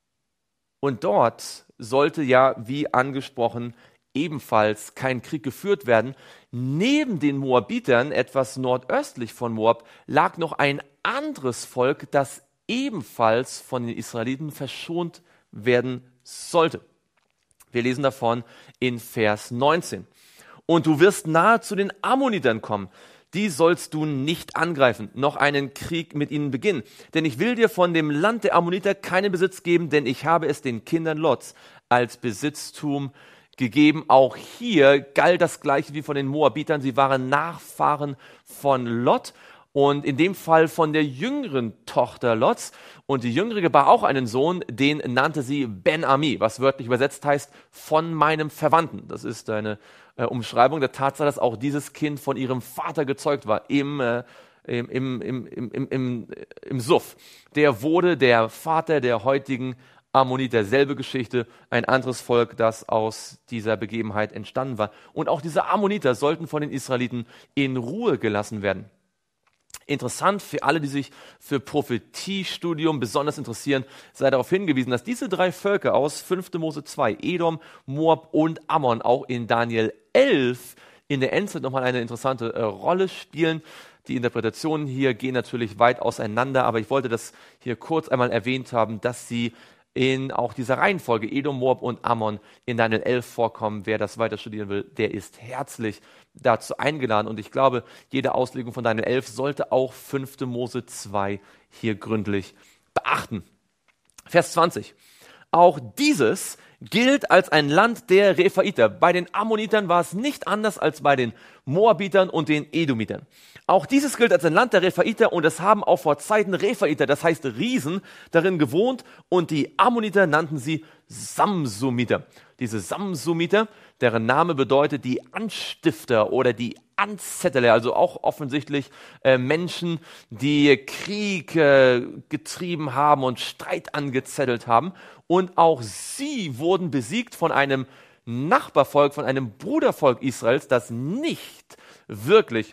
Und dort sollte ja, wie angesprochen, ebenfalls kein Krieg geführt werden. Neben den Moabitern, etwas nordöstlich von Moab, lag noch ein anderes Volk, das ebenfalls von den Israeliten verschont werden sollte. Wir lesen davon in Vers neunzehn. Und du wirst nahe zu den Ammonitern kommen. Die sollst du nicht angreifen, noch einen Krieg mit ihnen beginnen. Denn ich will dir von dem Land der Ammoniter keinen Besitz geben, denn ich habe es den Kindern Lots als Besitztum gegeben. Auch hier galt das Gleiche wie von den Moabitern. Sie waren Nachfahren von Lot und in dem Fall von der jüngeren Tochter Lots. Und die Jüngere gebar auch einen Sohn, den nannte sie Ben-Ami, was wörtlich übersetzt heißt, von meinem Verwandten. Das ist eine äh, Umschreibung der Tatsache, dass auch dieses Kind von ihrem Vater gezeugt war im, äh, im, im, im, im, im, im, im Suff. Der wurde der Vater der heutigen Ammoniter, selbe Geschichte, ein anderes Volk, das aus dieser Begebenheit entstanden war. Und auch diese Ammoniter sollten von den Israeliten in Ruhe gelassen werden. Interessant für alle, die sich für Prophetiestudium besonders interessieren, sei darauf hingewiesen, dass diese drei Völker aus fünfte Mose zwei, Edom, Moab und Ammon, auch in Daniel elf in der Endzeit nochmal eine interessante äh, Rolle spielen. Die Interpretationen hier gehen natürlich weit auseinander, aber ich wollte das hier kurz einmal erwähnt haben, dass sie in auch dieser Reihenfolge Edom, Moab und Ammon in Daniel elf vorkommen. Wer das weiter studieren will, der ist herzlich dazu eingeladen. Und ich glaube, jede Auslegung von Daniel elf sollte auch fünfte Mose zwei hier gründlich beachten. Vers zwanzig. Auch dieses gilt als ein Land der Rephaiter. Bei den Ammonitern war es nicht anders als bei den Moabitern und den Edomitern. Auch dieses gilt als ein Land der Rephaiter und es haben auch vor Zeiten Rephaiter, das heißt Riesen, darin gewohnt und die Ammoniter nannten sie Samsumiter. Diese Samsumiter, deren Name bedeutet die Anstifter oder die Anzetteler, also auch offensichtlich äh, Menschen, die Krieg äh, getrieben haben und Streit angezettelt haben. Und auch sie wurden besiegt von einem Nachbarvolk, von einem Brudervolk Israels, das nicht wirklich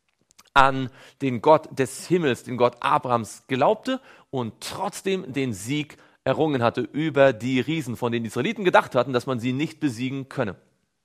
an den Gott des Himmels, den Gott Abrahams glaubte und trotzdem den Sieg errungen hatte über die Riesen, von denen die Israeliten gedacht hatten, dass man sie nicht besiegen könne.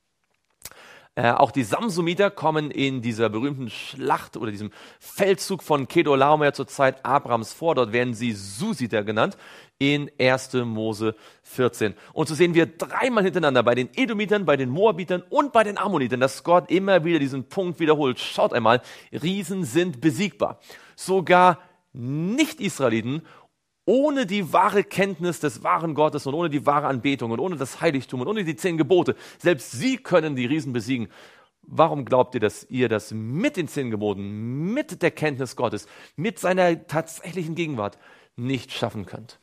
Äh, auch die Samsumiter kommen in dieser berühmten Schlacht oder diesem Feldzug von Kedorlaomer zur Zeit Abrahams vor. Dort werden sie Susiter genannt in erste Mose vierzehn. Und so sehen wir dreimal hintereinander bei den Edomitern, bei den Moabitern und bei den Ammonitern, dass Gott immer wieder diesen Punkt wiederholt. Schaut einmal, Riesen sind besiegbar. Sogar Nicht-Israeliten ohne die wahre Kenntnis des wahren Gottes und ohne die wahre Anbetung und ohne das Heiligtum und ohne die zehn Gebote, selbst sie können die Riesen besiegen. Warum glaubt ihr, dass ihr das mit den zehn Geboten, mit der Kenntnis Gottes, mit seiner tatsächlichen Gegenwart nicht schaffen könnt?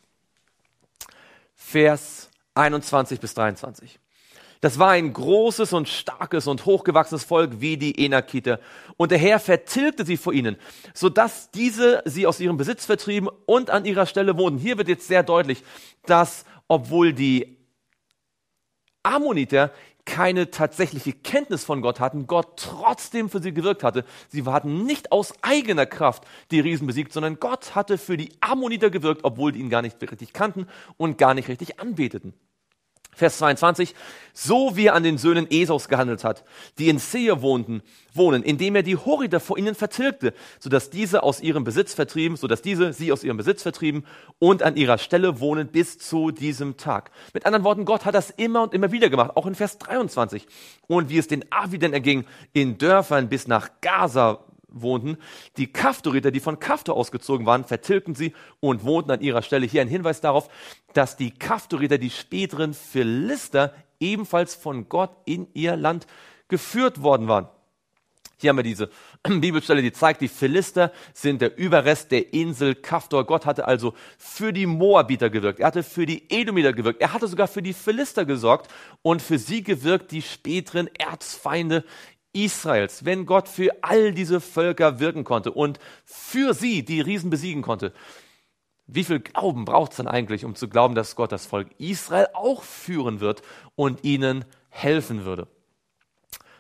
Vers einundzwanzig bis dreiundzwanzig. Das war ein großes und starkes und hochgewachsenes Volk wie die Enakiter. Und der Herr vertilgte sie vor ihnen, sodass diese sie aus ihrem Besitz vertrieben und an ihrer Stelle wohnten. Hier wird jetzt sehr deutlich, dass obwohl die Ammoniter keine tatsächliche Kenntnis von Gott hatten, Gott trotzdem für sie gewirkt hatte. Sie hatten nicht aus eigener Kraft die Riesen besiegt, sondern Gott hatte für die Ammoniter gewirkt, obwohl die ihn gar nicht richtig kannten und gar nicht richtig anbeteten. Vers zweiundzwanzig, so wie er an den Söhnen Esaus gehandelt hat, die in Seir wohnten, wohnen, indem er die Horiter vor ihnen vertilgte, sodass diese aus ihrem Besitz vertrieben, sodass diese sie aus ihrem Besitz vertrieben und an ihrer Stelle wohnen bis zu diesem Tag. Mit anderen Worten, Gott hat das immer und immer wieder gemacht, auch in Vers dreiundzwanzig. Und wie es den Aviden erging, in Dörfern bis nach Gaza wohnten, die Kaftoriter, die von Kaftor ausgezogen waren, vertilgten sie und wohnten an ihrer Stelle. Hier ein Hinweis darauf, dass die Kaftoriter, die späteren Philister, ebenfalls von Gott in ihr Land geführt worden waren. Hier haben wir diese Bibelstelle, die zeigt, die Philister sind der Überrest der Insel Kaftor. Gott hatte also für die Moabiter gewirkt, er hatte für die Edomiter gewirkt, er hatte sogar für die Philister gesorgt und für sie gewirkt, die späteren Erzfeinde Israels. Wenn Gott für all diese Völker wirken konnte und für sie die Riesen besiegen konnte, wie viel Glauben braucht es dann eigentlich, um zu glauben, dass Gott das Volk Israel auch führen wird und ihnen helfen würde?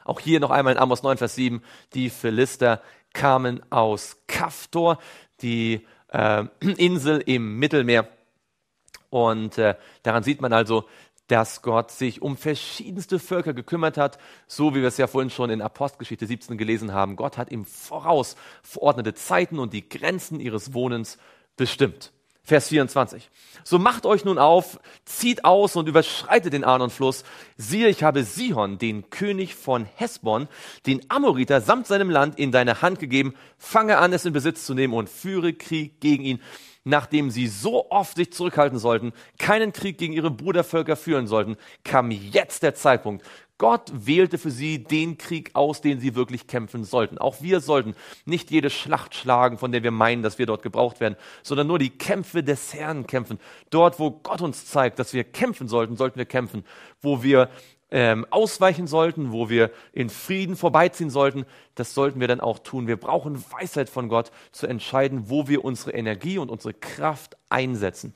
Auch hier noch einmal in Amos neun, Vers sieben, die Philister kamen aus Kaftor, die äh, Insel im Mittelmeer. Und äh, daran sieht man also, dass Gott sich um verschiedenste Völker gekümmert hat, so wie wir es ja vorhin schon in Apostelgeschichte siebzehn gelesen haben. Gott hat im Voraus verordnete Zeiten und die Grenzen ihres Wohnens bestimmt. Vers vierundzwanzig. So macht euch nun auf, zieht aus und überschreitet den Arnonfluss. Siehe, ich habe Sihon, den König von Hesbon, den Amoriter samt seinem Land in deine Hand gegeben. Fange an, es in Besitz zu nehmen und führe Krieg gegen ihn. Nachdem sie so oft sich zurückhalten sollten, keinen Krieg gegen ihre Brudervölker führen sollten, kam jetzt der Zeitpunkt. Gott wählte für sie den Krieg aus, den sie wirklich kämpfen sollten. Auch wir sollten nicht jede Schlacht schlagen, von der wir meinen, dass wir dort gebraucht werden, sondern nur die Kämpfe des Herrn kämpfen. Dort, wo Gott uns zeigt, dass wir kämpfen sollten, sollten wir kämpfen. Wo wir ähm, ausweichen sollten, wo wir in Frieden vorbeiziehen sollten, das sollten wir dann auch tun. Wir brauchen Weisheit von Gott, zu entscheiden, wo wir unsere Energie und unsere Kraft einsetzen.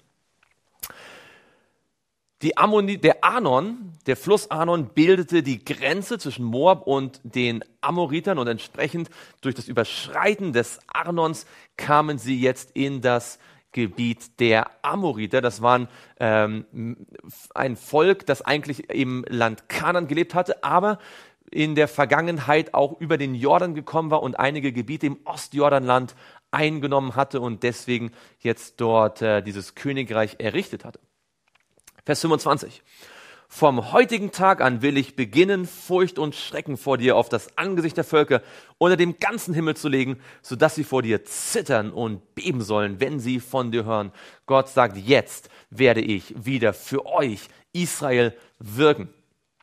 Die Ammoni, der Arnon, der Fluss Arnon bildete die Grenze zwischen Moab und den Amoritern und entsprechend durch das Überschreiten des Arnons kamen sie jetzt in das Gebiet der Amoriter. Das waren ähm, ein Volk, das eigentlich im Land Kanaan gelebt hatte, aber in der Vergangenheit auch über den Jordan gekommen war und einige Gebiete im Ostjordanland eingenommen hatte und deswegen jetzt dort äh, dieses Königreich errichtet hatte. Vers fünfundzwanzig. Vom heutigen Tag an will ich beginnen, Furcht und Schrecken vor dir auf das Angesicht der Völker unter dem ganzen Himmel zu legen, sodass sie vor dir zittern und beben sollen, wenn sie von dir hören. Gott sagt, jetzt werde ich wieder für euch, Israel, wirken.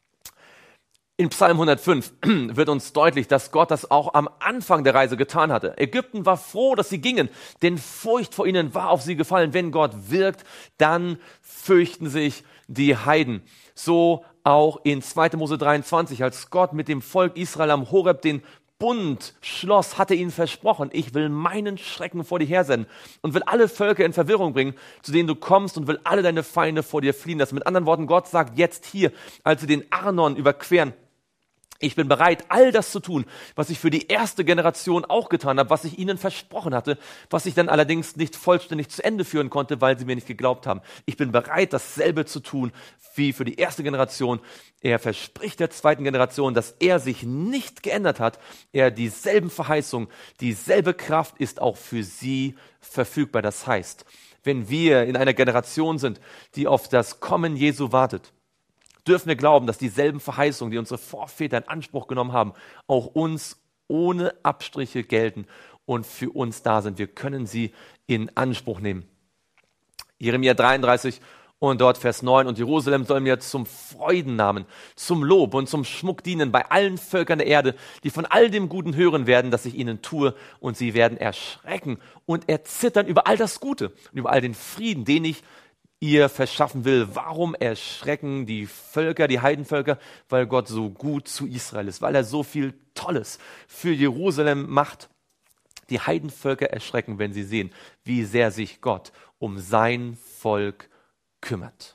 In Psalm hundertfünf wird uns deutlich, dass Gott das auch am Anfang der Reise getan hatte. Ägypten war froh, dass sie gingen, denn Furcht vor ihnen war auf sie gefallen. Wenn Gott wirkt, dann fürchten sich die Heiden. So auch in zweiter Mose dreiundzwanzig, als Gott mit dem Volk Israel am Horeb den Bund schloss, hatte ihnen versprochen, ich will meinen Schrecken vor dir hersenden und will alle Völker in Verwirrung bringen, zu denen du kommst, und will alle deine Feinde vor dir fliehen lassen. Mit anderen Worten, Gott sagt jetzt hier, als sie den Arnon überqueren, ich bin bereit, all das zu tun, was ich für die erste Generation auch getan habe, was ich ihnen versprochen hatte, was ich dann allerdings nicht vollständig zu Ende führen konnte, weil sie mir nicht geglaubt haben. Ich bin bereit, dasselbe zu tun wie für die erste Generation. Er verspricht der zweiten Generation, dass er sich nicht geändert hat. Er dieselben Verheißungen, dieselbe Kraft ist auch für sie verfügbar. Das heißt, wenn wir in einer Generation sind, die auf das Kommen Jesu wartet, dürfen wir glauben, dass dieselben Verheißungen, die unsere Vorväter in Anspruch genommen haben, auch uns ohne Abstriche gelten und für uns da sind. Wir können sie in Anspruch nehmen. Jeremia dreiunddreißig und dort Vers neun. Und Jerusalem soll mir zum Freudennamen, zum Lob und zum Schmuck dienen bei allen Völkern der Erde, die von all dem Guten hören werden, das ich ihnen tue. Und sie werden erschrecken und erzittern über all das Gute und über all den Frieden, den ich ihr verschaffen will. Warum erschrecken die Völker, die Heidenvölker? Weil Gott so gut zu Israel ist, weil er so viel Tolles für Jerusalem macht. Die Heidenvölker erschrecken, wenn sie sehen, wie sehr sich Gott um sein Volk kümmert.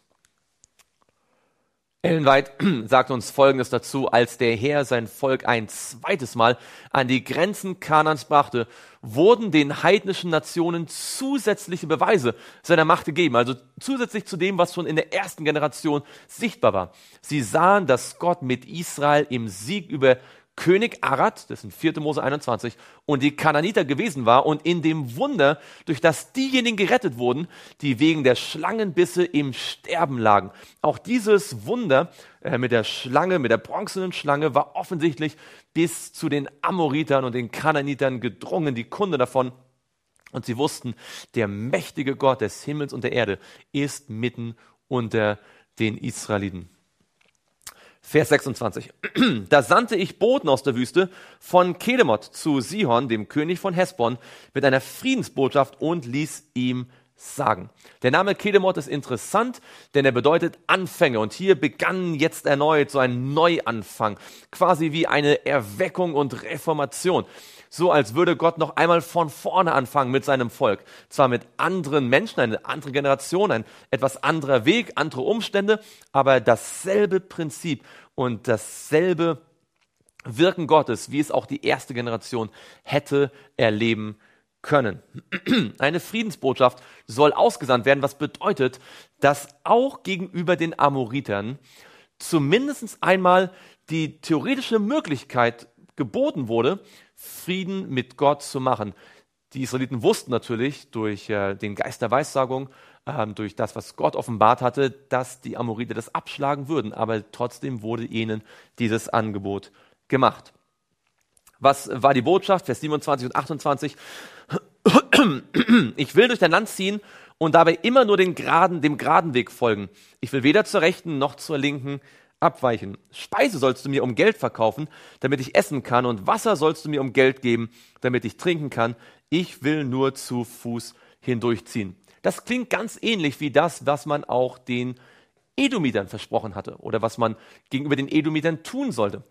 Ellen White sagt uns Folgendes dazu: Als der Herr sein Volk ein zweites Mal an die Grenzen Kanaans brachte, wurden den heidnischen Nationen zusätzliche Beweise seiner Macht gegeben, also zusätzlich zu dem, was schon in der ersten Generation sichtbar war. Sie sahen, dass Gott mit Israel im Sieg über König Arad, das ist vierter Mose einundzwanzig, und die Kanaaniter gewesen war und in dem Wunder, durch das diejenigen gerettet wurden, die wegen der Schlangenbisse im Sterben lagen. Auch dieses Wunder äh, mit der Schlange, mit der bronzenen Schlange, war offensichtlich bis zu den Amoritern und den Kanaanitern gedrungen, die Kunde davon. Und sie wussten, der mächtige Gott des Himmels und der Erde ist mitten unter den Israeliten. Vers sechsundzwanzig. Da sandte ich Boten aus der Wüste von Kedemoth zu Sihon, dem König von Hesbon, mit einer Friedensbotschaft und ließ ihm sagen. Der Name Kedemoth ist interessant, denn er bedeutet Anfänge. Und hier begann jetzt erneut so ein Neuanfang, quasi wie eine Erweckung und Reformation. So als würde Gott noch einmal von vorne anfangen mit seinem Volk. Zwar mit anderen Menschen, eine andere Generation, ein etwas anderer Weg, andere Umstände, aber dasselbe Prinzip und dasselbe Wirken Gottes, wie es auch die erste Generation hätte erleben können. Eine Friedensbotschaft soll ausgesandt werden, was bedeutet, dass auch gegenüber den Amoritern zumindest einmal die theoretische Möglichkeit geboten wurde, Frieden mit Gott zu machen. Die Israeliten wussten natürlich durch äh, den Geist der Weissagung, äh, durch das, was Gott offenbart hatte, dass die Amoriter das abschlagen würden, aber trotzdem wurde ihnen dieses Angebot gemacht. Was war die Botschaft? Vers siebenundzwanzig und achtundzwanzig. Ich will durch dein Land ziehen und dabei immer nur den geraden, dem geraden Weg folgen. Ich will weder zur rechten noch zur linken abweichen. Speise sollst du mir um Geld verkaufen, damit ich essen kann, und Wasser sollst du mir um Geld geben, damit ich trinken kann. Ich will nur zu Fuß hindurchziehen. Das klingt ganz ähnlich wie das, was man auch den Edomitern versprochen hatte oder was man gegenüber den Edomitern tun sollte.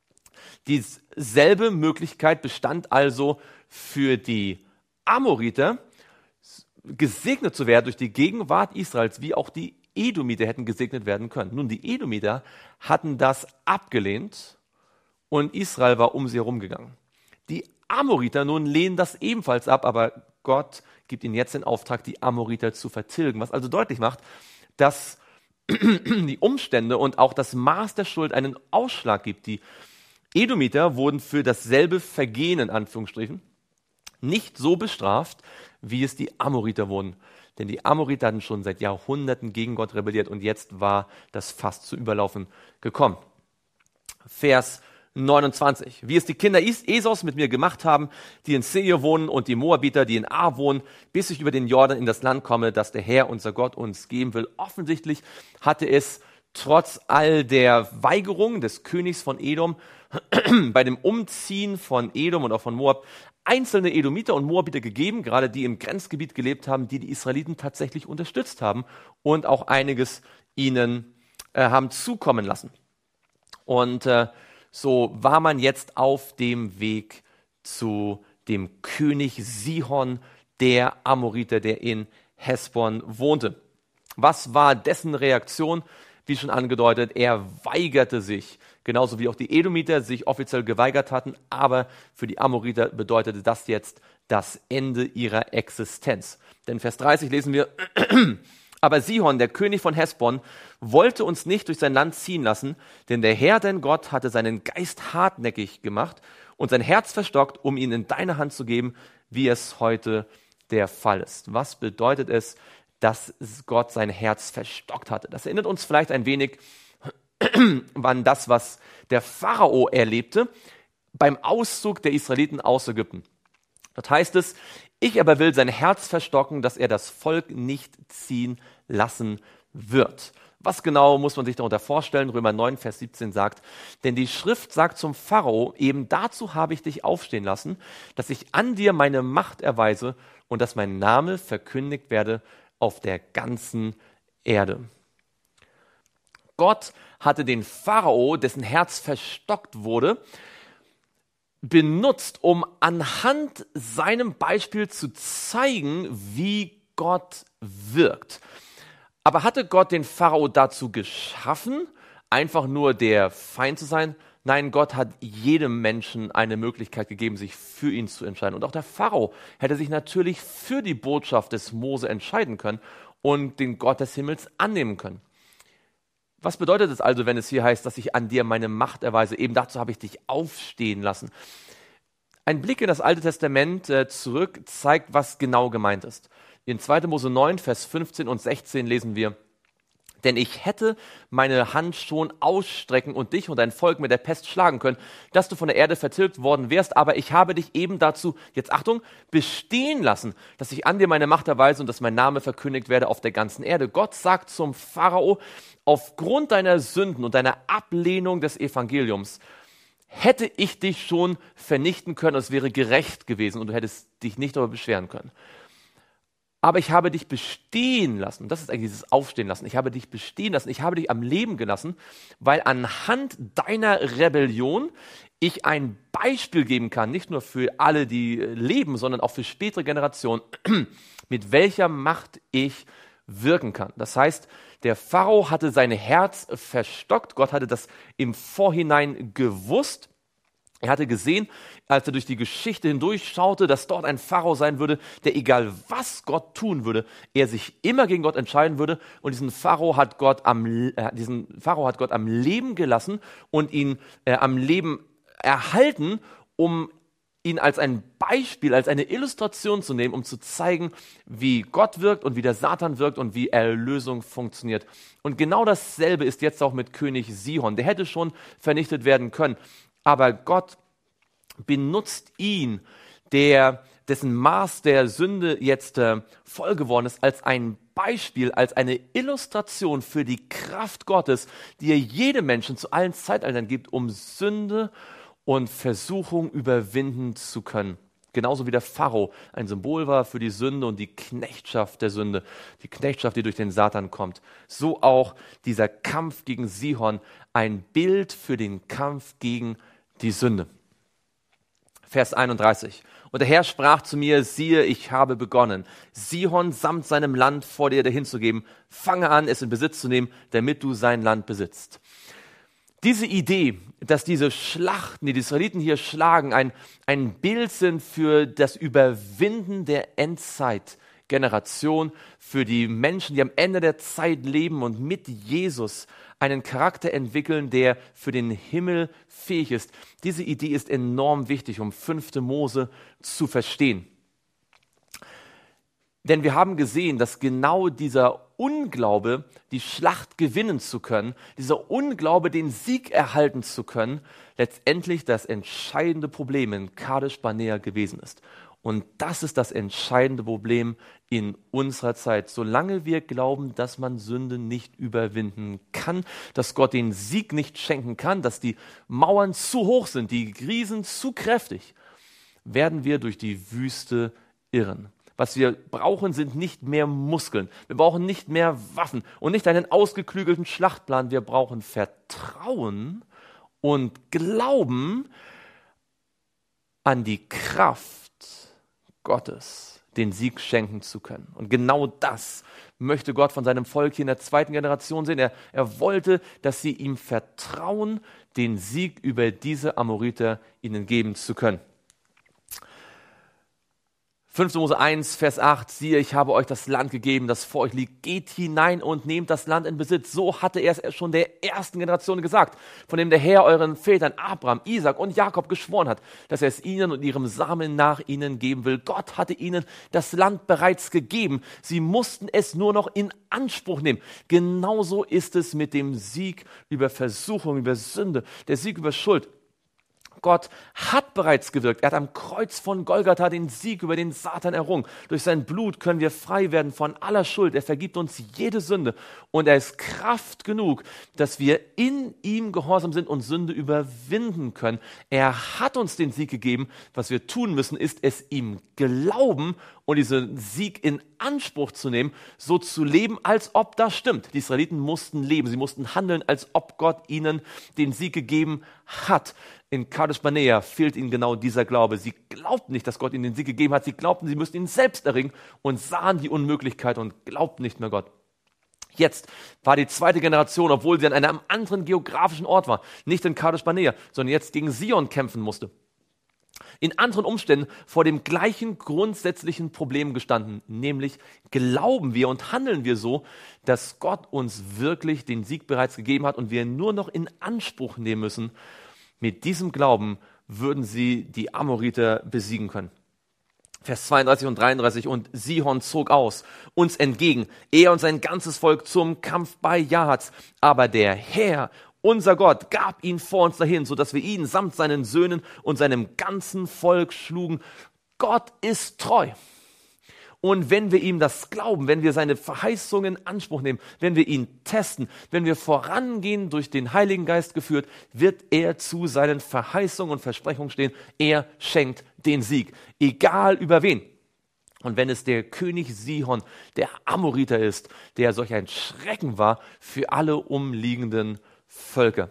Dieselbe Möglichkeit bestand also für die Amoriter, gesegnet zu werden durch die Gegenwart Israels, wie auch die Edomiter hätten gesegnet werden können. Nun, die Edomiter hatten das abgelehnt und Israel war um sie herumgegangen. Die Amoriter nun lehnen das ebenfalls ab, aber Gott gibt ihnen jetzt den Auftrag, die Amoriter zu vertilgen, was also deutlich macht, dass die Umstände und auch das Maß der Schuld einen Ausschlag gibt. Die Edomiter wurden für dasselbe Vergehen, in Anführungsstrichen, nicht so bestraft, wie es die Amoriter wurden. Denn die Amoriter hatten schon seit Jahrhunderten gegen Gott rebelliert und jetzt war das Fass zu überlaufen gekommen. Vers neunundzwanzig. Wie es die Kinder Esaus mit mir gemacht haben, die in Seir wohnen, und die Moabiter, die in Ar wohnen, bis ich über den Jordan in das Land komme, das der Herr, unser Gott, uns geben will. Offensichtlich hatte es trotz all der Weigerung des Königs von Edom bei dem Umziehen von Edom und auch von Moab einzelne Edomiter und Moabiter gegeben, gerade die im Grenzgebiet gelebt haben, die die Israeliten tatsächlich unterstützt haben und auch einiges ihnen äh, haben zukommen lassen. Und äh, so war man jetzt auf dem Weg zu dem König Sihon, der Amoriter, der in Hesbon wohnte. Was war dessen Reaktion? Wie schon angedeutet, er weigerte sich, genauso wie auch die Edomiter sich offiziell geweigert hatten, aber für die Amoriter bedeutete das jetzt das Ende ihrer Existenz. Denn Vers dreißig lesen wir, aber Sihon, der König von Hesbon, wollte uns nicht durch sein Land ziehen lassen, denn der Herr, dein Gott, hatte seinen Geist hartnäckig gemacht und sein Herz verstockt, um ihn in deine Hand zu geben, wie es heute der Fall ist. Was bedeutet es, dass Gott sein Herz verstockt hatte? Das erinnert uns vielleicht ein wenig an das, was der Pharao erlebte beim Auszug der Israeliten aus Ägypten. Dort heißt es, ich aber will sein Herz verstocken, dass er das Volk nicht ziehen lassen wird. Was genau muss man sich darunter vorstellen? Römer neun, Vers siebzehn sagt, denn die Schrift sagt zum Pharao, eben dazu habe ich dich aufstehen lassen, dass ich an dir meine Macht erweise und dass mein Name verkündigt werde auf der ganzen Erde. Gott hatte den Pharao, dessen Herz verstockt wurde, benutzt, um anhand seinem Beispiel zu zeigen, wie Gott wirkt. Aber hatte Gott den Pharao dazu geschaffen, einfach nur der Feind zu sein? Nein, Gott hat jedem Menschen eine Möglichkeit gegeben, sich für ihn zu entscheiden. Und auch der Pharao hätte sich natürlich für die Botschaft des Mose entscheiden können und den Gott des Himmels annehmen können. Was bedeutet es also, wenn es hier heißt, dass ich an dir meine Macht erweise? Eben dazu habe ich dich aufstehen lassen. Ein Blick in das Alte Testament äh, zurück zeigt, was genau gemeint ist. In zweiter Mose neun, Vers fünfzehn und sechzehn lesen wir, denn ich hätte meine Hand schon ausstrecken und dich und dein Volk mit der Pest schlagen können, dass du von der Erde vertilgt worden wärst, aber ich habe dich eben dazu, jetzt Achtung, bestehen lassen, dass ich an dir meine Macht erweise und dass mein Name verkündigt werde auf der ganzen Erde. Gott sagt zum Pharao, aufgrund deiner Sünden und deiner Ablehnung des Evangeliums hätte ich dich schon vernichten können, es wäre gerecht gewesen und du hättest dich nicht darüber beschweren können. Aber ich habe dich bestehen lassen, das ist eigentlich dieses Aufstehen lassen, ich habe dich bestehen lassen, ich habe dich am Leben gelassen, weil anhand deiner Rebellion ich ein Beispiel geben kann, nicht nur für alle, die leben, sondern auch für spätere Generationen, mit welcher Macht ich wirken kann. Das heißt, der Pharao hatte sein Herz verstockt, Gott hatte das im Vorhinein gewusst Er hatte gesehen, als er durch die Geschichte hindurchschaute, dass dort ein Pharao sein würde, der egal was Gott tun würde, er sich immer gegen Gott entscheiden würde. Und diesen Pharao hat Gott am, äh, diesen Pharao hat Gott am Leben gelassen und ihn äh, am Leben erhalten, um ihn als ein Beispiel, als eine Illustration zu nehmen, um zu zeigen, wie Gott wirkt und wie der Satan wirkt und wie Erlösung funktioniert. Und genau dasselbe ist jetzt auch mit König Sihon. Der hätte schon vernichtet werden können. Aber Gott benutzt ihn, der, dessen Maß der Sünde jetzt äh, voll geworden ist, als ein Beispiel, als eine Illustration für die Kraft Gottes, die er jedem Menschen zu allen Zeitaltern gibt, um Sünde und Versuchung überwinden zu können. Genauso wie der Pharao ein Symbol war für die Sünde und die Knechtschaft der Sünde, die Knechtschaft, die durch den Satan kommt. So auch dieser Kampf gegen Sihon, ein Bild für den Kampf gegen die Sünde. Vers einunddreißig. Und der Herr sprach zu mir, siehe, ich habe begonnen, Sihon samt seinem Land vor dir dahinzugeben. Fange an, es in Besitz zu nehmen, damit du sein Land besitzt. Diese Idee, dass diese Schlachten, die die Israeliten hier schlagen, ein, ein Bild sind für das Überwinden der Endzeitgeneration, für die Menschen, die am Ende der Zeit leben und mit Jesus einen Charakter entwickeln, der für den Himmel fähig ist. Diese Idee ist enorm wichtig, um fünfte Mose zu verstehen. Denn wir haben gesehen, dass genau dieser Unglaube, die Schlacht gewinnen zu können, dieser Unglaube, den Sieg erhalten zu können, letztendlich das entscheidende Problem in Kadesh Barnea gewesen ist. Und das ist das entscheidende Problem in unserer Zeit. Solange wir glauben, dass man Sünde nicht überwinden kann, dass Gott den Sieg nicht schenken kann, dass die Mauern zu hoch sind, die Riesen zu kräftig, werden wir durch die Wüste irren. Was wir brauchen, sind nicht mehr Muskeln. Wir brauchen nicht mehr Waffen und nicht einen ausgeklügelten Schlachtplan. Wir brauchen Vertrauen und Glauben an die Kraft Gottes, den Sieg schenken zu können. Und genau das möchte Gott von seinem Volk hier in der zweiten Generation sehen. Er, er wollte, dass sie ihm vertrauen, den Sieg über diese Amoriter ihnen geben zu können. fünfte Mose eins, Vers acht, siehe, ich habe euch das Land gegeben, das vor euch liegt. Geht hinein und nehmt das Land in Besitz. So hatte er es schon der ersten Generation gesagt, von dem der Herr euren Vätern Abraham, Isaac und Jakob geschworen hat, dass er es ihnen und ihrem Samen nach ihnen geben will. Gott hatte ihnen das Land bereits gegeben. Sie mussten es nur noch in Anspruch nehmen. Genauso ist es mit dem Sieg über Versuchung, über Sünde, der Sieg über Schuld. Gott hat bereits gewirkt. Er hat am Kreuz von Golgatha den Sieg über den Satan errungen. Durch sein Blut können wir frei werden von aller Schuld. Er vergibt uns jede Sünde. Und er ist Kraft genug, dass wir in ihm gehorsam sind und Sünde überwinden können. Er hat uns den Sieg gegeben. Was wir tun müssen, ist es ihm glauben und diesen Sieg in Anspruch zu nehmen, so zu leben, als ob das stimmt. Die Israeliten mussten leben. Sie mussten handeln, als ob Gott ihnen den Sieg gegeben hat. In Kadesh Barnea fehlt ihnen genau dieser Glaube. Sie glaubten nicht, dass Gott ihnen den Sieg gegeben hat. Sie glaubten, sie müssten ihn selbst erringen und sahen die Unmöglichkeit und glaubten nicht mehr Gott. Jetzt war die zweite Generation, obwohl sie an einem anderen geografischen Ort war, nicht in Kadesh Barnea, sondern jetzt gegen Sihon kämpfen musste. In anderen Umständen vor dem gleichen grundsätzlichen Problem gestanden, nämlich glauben wir und handeln wir so, dass Gott uns wirklich den Sieg bereits gegeben hat und wir nur noch in Anspruch nehmen müssen. Mit diesem Glauben würden sie die Amoriter besiegen können. Vers zweiunddreißig und dreiunddreißig, und Sihon zog aus, uns entgegen, er und sein ganzes Volk zum Kampf bei Jahaz. Aber der Herr, unser Gott, gab ihn vor uns dahin, sodass wir ihn samt seinen Söhnen und seinem ganzen Volk schlugen. Gott ist treu. Und wenn wir ihm das glauben, wenn wir seine Verheißungen in Anspruch nehmen, wenn wir ihn testen, wenn wir vorangehen, durch den Heiligen Geist geführt, wird er zu seinen Verheißungen und Versprechungen stehen. Er schenkt den Sieg, egal über wen. Und wenn es der König Sihon, der Amoriter ist, der solch ein Schrecken war für alle umliegenden Völker.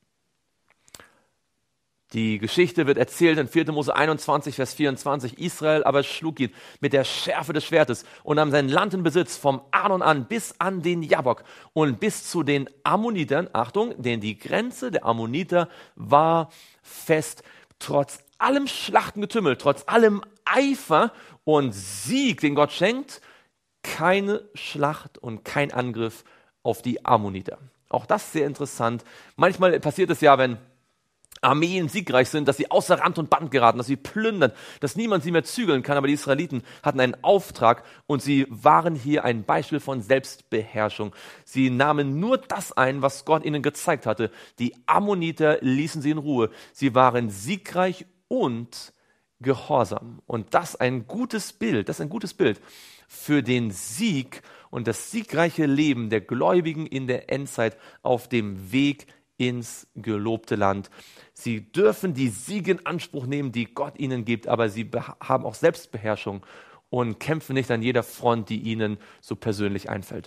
Die Geschichte wird erzählt in vierter Mose einundzwanzig, Vers vierundzwanzig. Israel aber schlug ihn mit der Schärfe des Schwertes und nahm sein Land in Besitz vom Arnon an bis an den Jabok und bis zu den Ammonitern. Achtung, denn die Grenze der Ammoniter war fest. trotz allem Schlachtengetümmel, trotz allem Eifer und Sieg, den Gott schenkt, keine Schlacht und kein Angriff auf die Ammoniter. Auch das sehr interessant. Manchmal passiert es ja, wenn Armeen siegreich sind, dass sie außer Rand und Band geraten, dass sie plündern, dass niemand sie mehr zügeln kann. Aber die Israeliten hatten einen Auftrag und sie waren hier ein Beispiel von Selbstbeherrschung. Sie nahmen nur das ein, was Gott ihnen gezeigt hatte. Die Ammoniter ließen sie in Ruhe. Sie waren siegreich und gehorsam. Und das ein gutes Bild, das ist ein gutes Bild für den Sieg und das siegreiche Leben der Gläubigen in der Endzeit auf dem Weg ins gelobte Land. Sie dürfen die Siege in Anspruch nehmen, die Gott ihnen gibt, aber sie haben auch Selbstbeherrschung und kämpfen nicht an jeder Front, die ihnen so persönlich einfällt.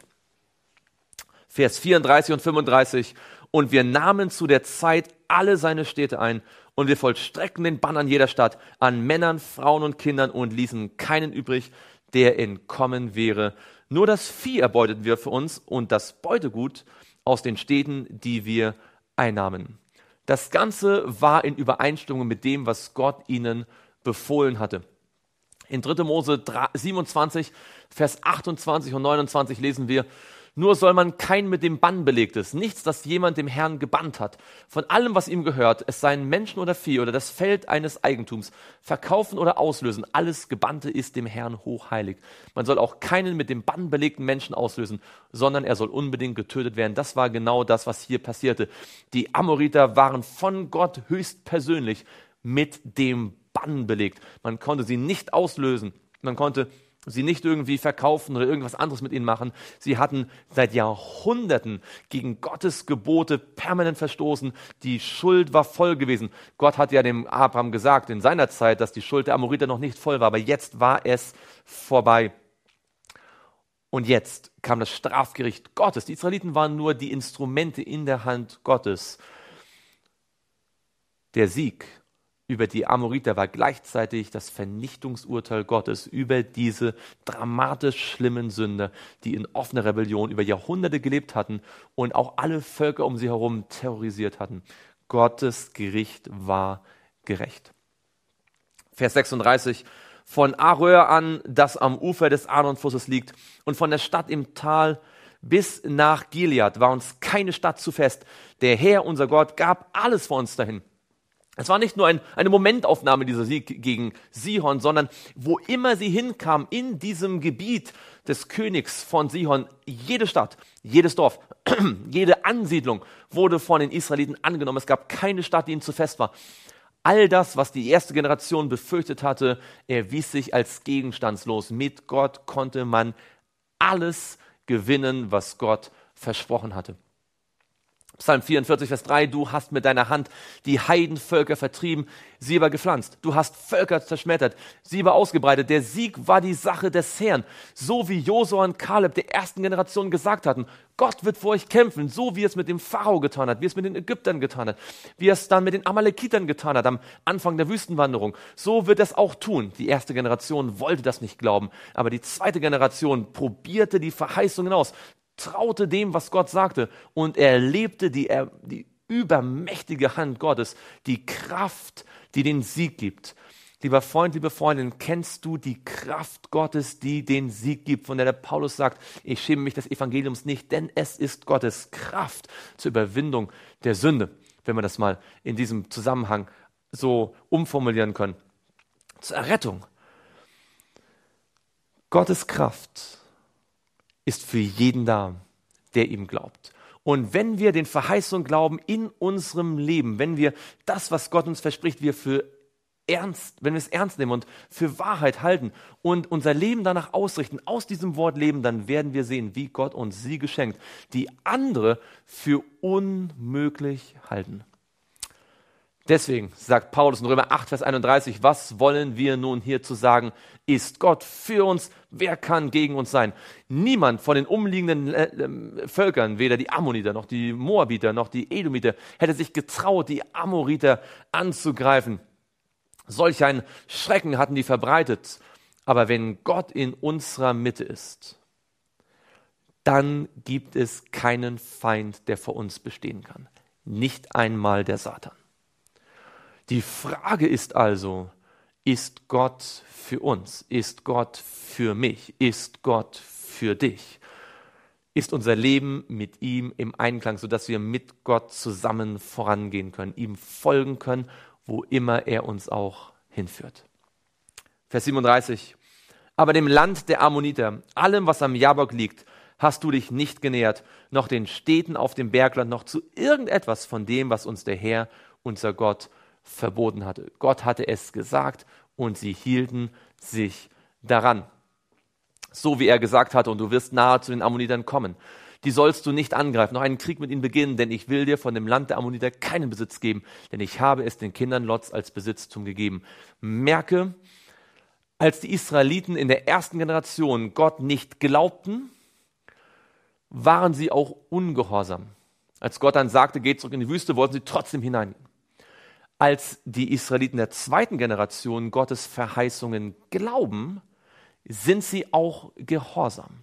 Vers vierunddreißig und fünfunddreißig. Und wir nahmen zu der Zeit alle seine Städte ein und wir vollstreckten den Bann an jeder Stadt, an Männern, Frauen und Kindern und ließen keinen übrig, der entkommen wäre. Nur das Vieh erbeuteten wir für uns und das Beutegut aus den Städten, die wir einnahmen. Das Ganze war in Übereinstimmung mit dem, was Gott ihnen befohlen hatte. In dritter Mose siebenundzwanzig, Vers achtundzwanzig und neunundzwanzig lesen wir: Nur soll man kein mit dem Bann belegtes, nichts, das jemand dem Herrn gebannt hat, von allem, was ihm gehört, es seien Menschen oder Vieh oder das Feld eines Eigentums, verkaufen oder auslösen. Alles Gebannte ist dem Herrn hochheilig. Man soll auch keinen mit dem Bann belegten Menschen auslösen, sondern er soll unbedingt getötet werden. Das war genau das, was hier passierte. Die Amoriter waren von Gott höchstpersönlich mit dem Bann belegt. Man konnte sie nicht auslösen. Man konnte sie nicht irgendwie verkaufen oder irgendwas anderes mit ihnen machen. Sie hatten seit Jahrhunderten gegen Gottes Gebote permanent verstoßen. Die Schuld war voll gewesen. Gott hat ja dem Abraham gesagt in seiner Zeit, dass die Schuld der Amoriter noch nicht voll war, aber jetzt war es vorbei. Und jetzt kam das Strafgericht Gottes. Die Israeliten waren nur die Instrumente in der Hand Gottes. Der Sieg über die Amoriter war gleichzeitig das Vernichtungsurteil Gottes über diese dramatisch schlimmen Sünder, die in offener Rebellion über Jahrhunderte gelebt hatten und auch alle Völker um sie herum terrorisiert hatten. Gottes Gericht war gerecht. Vers sechsunddreißig. Von Aroer an, das am Ufer des Arnon-Flusses liegt, und von der Stadt im Tal bis nach Gilead war uns keine Stadt zu fest. Der Herr, unser Gott, gab alles für uns dahin. Es war nicht nur ein, eine Momentaufnahme, dieser Sieg gegen Sihon, sondern wo immer sie hinkamen, in diesem Gebiet des Königs von Sihon, jede Stadt, jedes Dorf, jede Ansiedlung wurde von den Israeliten angenommen. Es gab keine Stadt, die ihnen zu fest war. All das, was die erste Generation befürchtet hatte, erwies sich als gegenstandslos. Mit Gott konnte man alles gewinnen, was Gott versprochen hatte. Psalm vierundvierzig, Vers drei, du hast mit deiner Hand die Heidenvölker vertrieben, sie aber gepflanzt. Du hast Völker zerschmettert, sie aber ausgebreitet. Der Sieg war die Sache des Herrn. So wie Josua und Kaleb der ersten Generation gesagt hatten, Gott wird für euch kämpfen, so wie es mit dem Pharao getan hat, wie es mit den Ägyptern getan hat, wie es dann mit den Amalekitern getan hat am Anfang der Wüstenwanderung. So wird es auch tun. Die erste Generation wollte das nicht glauben, aber die zweite Generation probierte die Verheißungen aus, traute dem, was Gott sagte, und erlebte die, die übermächtige Hand Gottes, die Kraft, die den Sieg gibt. Lieber Freund, liebe Freundin, kennst du die Kraft Gottes, die den Sieg gibt, von der der Paulus sagt, ich schäme mich des Evangeliums nicht, denn es ist Gottes Kraft zur Überwindung der Sünde, wenn wir das mal in diesem Zusammenhang so umformulieren können. Zur Errettung. Gottes Kraft ist für jeden da, der ihm glaubt. Und wenn wir den Verheißungen glauben in unserem Leben, wenn wir das, was Gott uns verspricht, wir für ernst, wenn wir es ernst nehmen und für Wahrheit halten und unser Leben danach ausrichten, aus diesem Wort leben, dann werden wir sehen, wie Gott uns Siege schenkt, die andere für unmöglich halten. Deswegen sagt Paulus in Römer acht, Vers einunddreißig, was wollen wir nun hierzu sagen? Ist Gott für uns? Wer kann gegen uns sein? Niemand von den umliegenden äh, Völkern, weder die Ammoniter noch die Moabiter noch die Edomiter, hätte sich getraut, die Amoriter anzugreifen. Solch einen Schrecken hatten die verbreitet. Aber wenn Gott in unserer Mitte ist, dann gibt es keinen Feind, der vor uns bestehen kann. Nicht einmal der Satan. Die Frage ist also, ist Gott für uns? Ist Gott für mich? Ist Gott für dich? Ist unser Leben mit ihm im Einklang, sodass wir mit Gott zusammen vorangehen können, ihm folgen können, wo immer er uns auch hinführt? Vers siebenunddreißig. Aber dem Land der Ammoniter, allem, was am Jabok liegt, hast du dich nicht genähert, noch den Städten auf dem Bergland, noch zu irgendetwas von dem, was uns der Herr, unser Gott, verboten hatte. Gott hatte es gesagt und sie hielten sich daran. So wie er gesagt hatte, und du wirst nahe zu den Ammonitern kommen. Die sollst du nicht angreifen, noch einen Krieg mit ihnen beginnen, denn ich will dir von dem Land der Ammoniter keinen Besitz geben, denn ich habe es den Kindern Lots als Besitztum gegeben. Merke, als die Israeliten in der ersten Generation Gott nicht glaubten, waren sie auch ungehorsam. Als Gott dann sagte, geht zurück in die Wüste, wollten sie trotzdem hineingehen. Als die Israeliten der zweiten Generation Gottes Verheißungen glauben, sind sie auch gehorsam.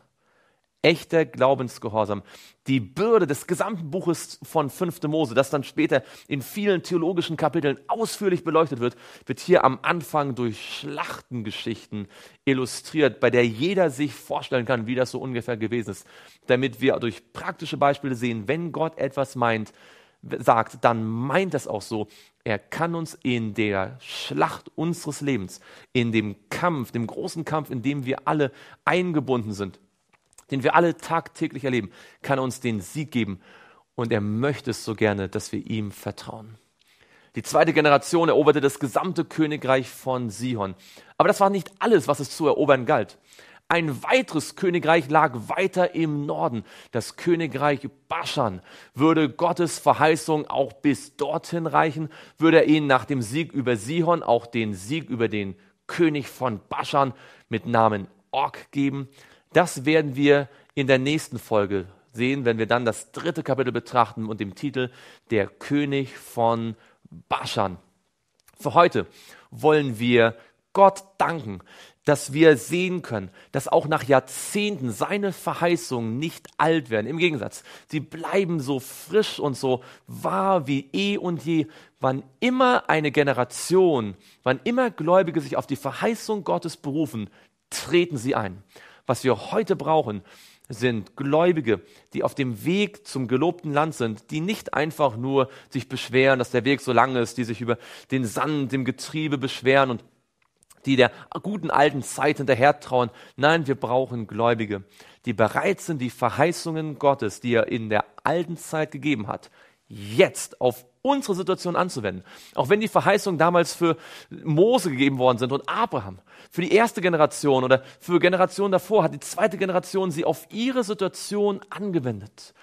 Echter Glaubensgehorsam. Die Bürde des gesamten Buches von fünfte Mose, das dann später in vielen theologischen Kapiteln ausführlich beleuchtet wird, wird hier am Anfang durch Schlachtengeschichten illustriert, bei der jeder sich vorstellen kann, wie das so ungefähr gewesen ist, damit wir durch praktische Beispiele sehen, wenn Gott etwas meint, sagt, dann meint es auch so. Er kann uns in der Schlacht unseres Lebens, in dem Kampf, dem großen Kampf, in dem wir alle eingebunden sind, den wir alle tagtäglich erleben, kann er uns den Sieg geben. Und er möchte es so gerne, dass wir ihm vertrauen. Die zweite Generation eroberte das gesamte Königreich von Sihon. Aber das war nicht alles, was es zu erobern galt. Ein weiteres Königreich lag weiter im Norden. Das Königreich Baschan. Würde Gottes Verheißung auch bis dorthin reichen, würde er ihnen nach dem Sieg über Sihon auch den Sieg über den König von Baschan mit Namen Og geben. Das werden wir in der nächsten Folge sehen, wenn wir dann das dritte Kapitel betrachten und dem Titel Der König von Baschan. Für heute wollen wir Gott danken, dass wir sehen können, dass auch nach Jahrzehnten seine Verheißungen nicht alt werden. Im Gegensatz, sie bleiben so frisch und so wahr wie eh und je. Wann immer eine Generation, wann immer Gläubige sich auf die Verheißung Gottes berufen, treten sie ein. Was wir heute brauchen, sind Gläubige, die auf dem Weg zum gelobten Land sind, die nicht einfach nur sich beschweren, dass der Weg so lang ist, die sich über den Sand, dem Getriebe beschweren und die der guten alten Zeit hinterher trauen. Nein, wir brauchen Gläubige, die bereit sind, die Verheißungen Gottes, die er in der alten Zeit gegeben hat, jetzt auf unsere Situation anzuwenden. Auch wenn die Verheißungen damals für Mose gegeben worden sind und Abraham, für die erste Generation oder für Generationen davor, hat die zweite Generation sie auf ihre Situation angewendet.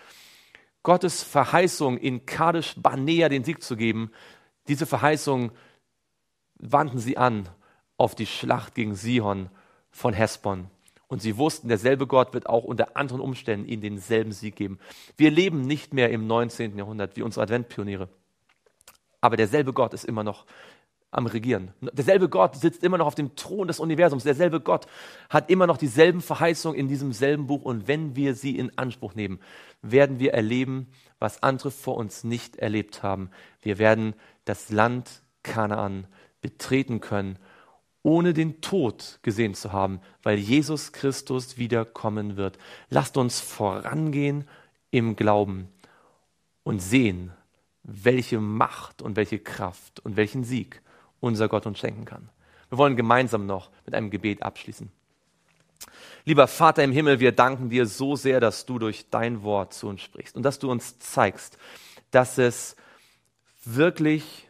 Gottes Verheißung in Kadesh Barnea den Sieg zu geben, diese Verheißung wandten sie an auf die Schlacht gegen Sihon von Hesbon. Und sie wussten, derselbe Gott wird auch unter anderen Umständen ihnen denselben Sieg geben. Wir leben nicht mehr im neunzehnten Jahrhundert wie unsere Adventpioniere. Aber derselbe Gott ist immer noch am Regieren. Derselbe Gott sitzt immer noch auf dem Thron des Universums. Derselbe Gott hat immer noch dieselben Verheißungen in diesem selben Buch. Und wenn wir sie in Anspruch nehmen, werden wir erleben, was andere vor uns nicht erlebt haben. Wir werden das Land Kanaan betreten können, ohne den Tod gesehen zu haben, weil Jesus Christus wiederkommen wird. Lasst uns vorangehen im Glauben und sehen, welche Macht und welche Kraft und welchen Sieg unser Gott uns schenken kann. Wir wollen gemeinsam noch mit einem Gebet abschließen. Lieber Vater im Himmel, wir danken dir so sehr, dass du durch dein Wort zu uns sprichst und dass du uns zeigst, dass es wirklich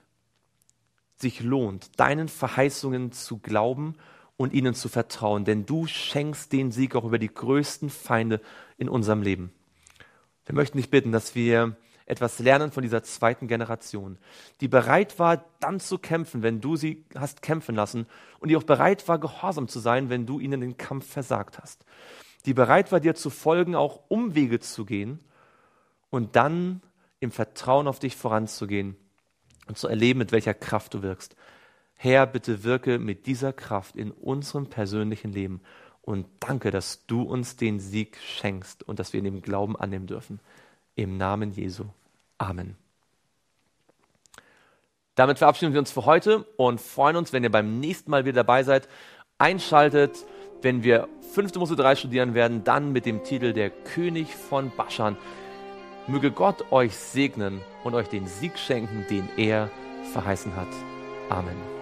sich lohnt, deinen Verheißungen zu glauben und ihnen zu vertrauen, denn du schenkst den Sieg auch über die größten Feinde in unserem Leben. Wir möchten dich bitten, dass wir etwas lernen von dieser zweiten Generation, die bereit war, dann zu kämpfen, wenn du sie hast kämpfen lassen und die auch bereit war, gehorsam zu sein, wenn du ihnen den Kampf versagt hast. Die bereit war, dir zu folgen, auch Umwege zu gehen und dann im Vertrauen auf dich voranzugehen und zu erleben, mit welcher Kraft du wirkst. Herr, bitte wirke mit dieser Kraft in unserem persönlichen Leben und danke, dass du uns den Sieg schenkst und dass wir ihn im Glauben annehmen dürfen. Im Namen Jesu. Amen. Damit verabschieden wir uns für heute und freuen uns, wenn ihr beim nächsten Mal wieder dabei seid. Einschaltet, wenn wir fünfte Mose drei studieren werden, dann mit dem Titel Der König von Baschan. Möge Gott euch segnen und euch den Sieg schenken, den er verheißen hat. Amen.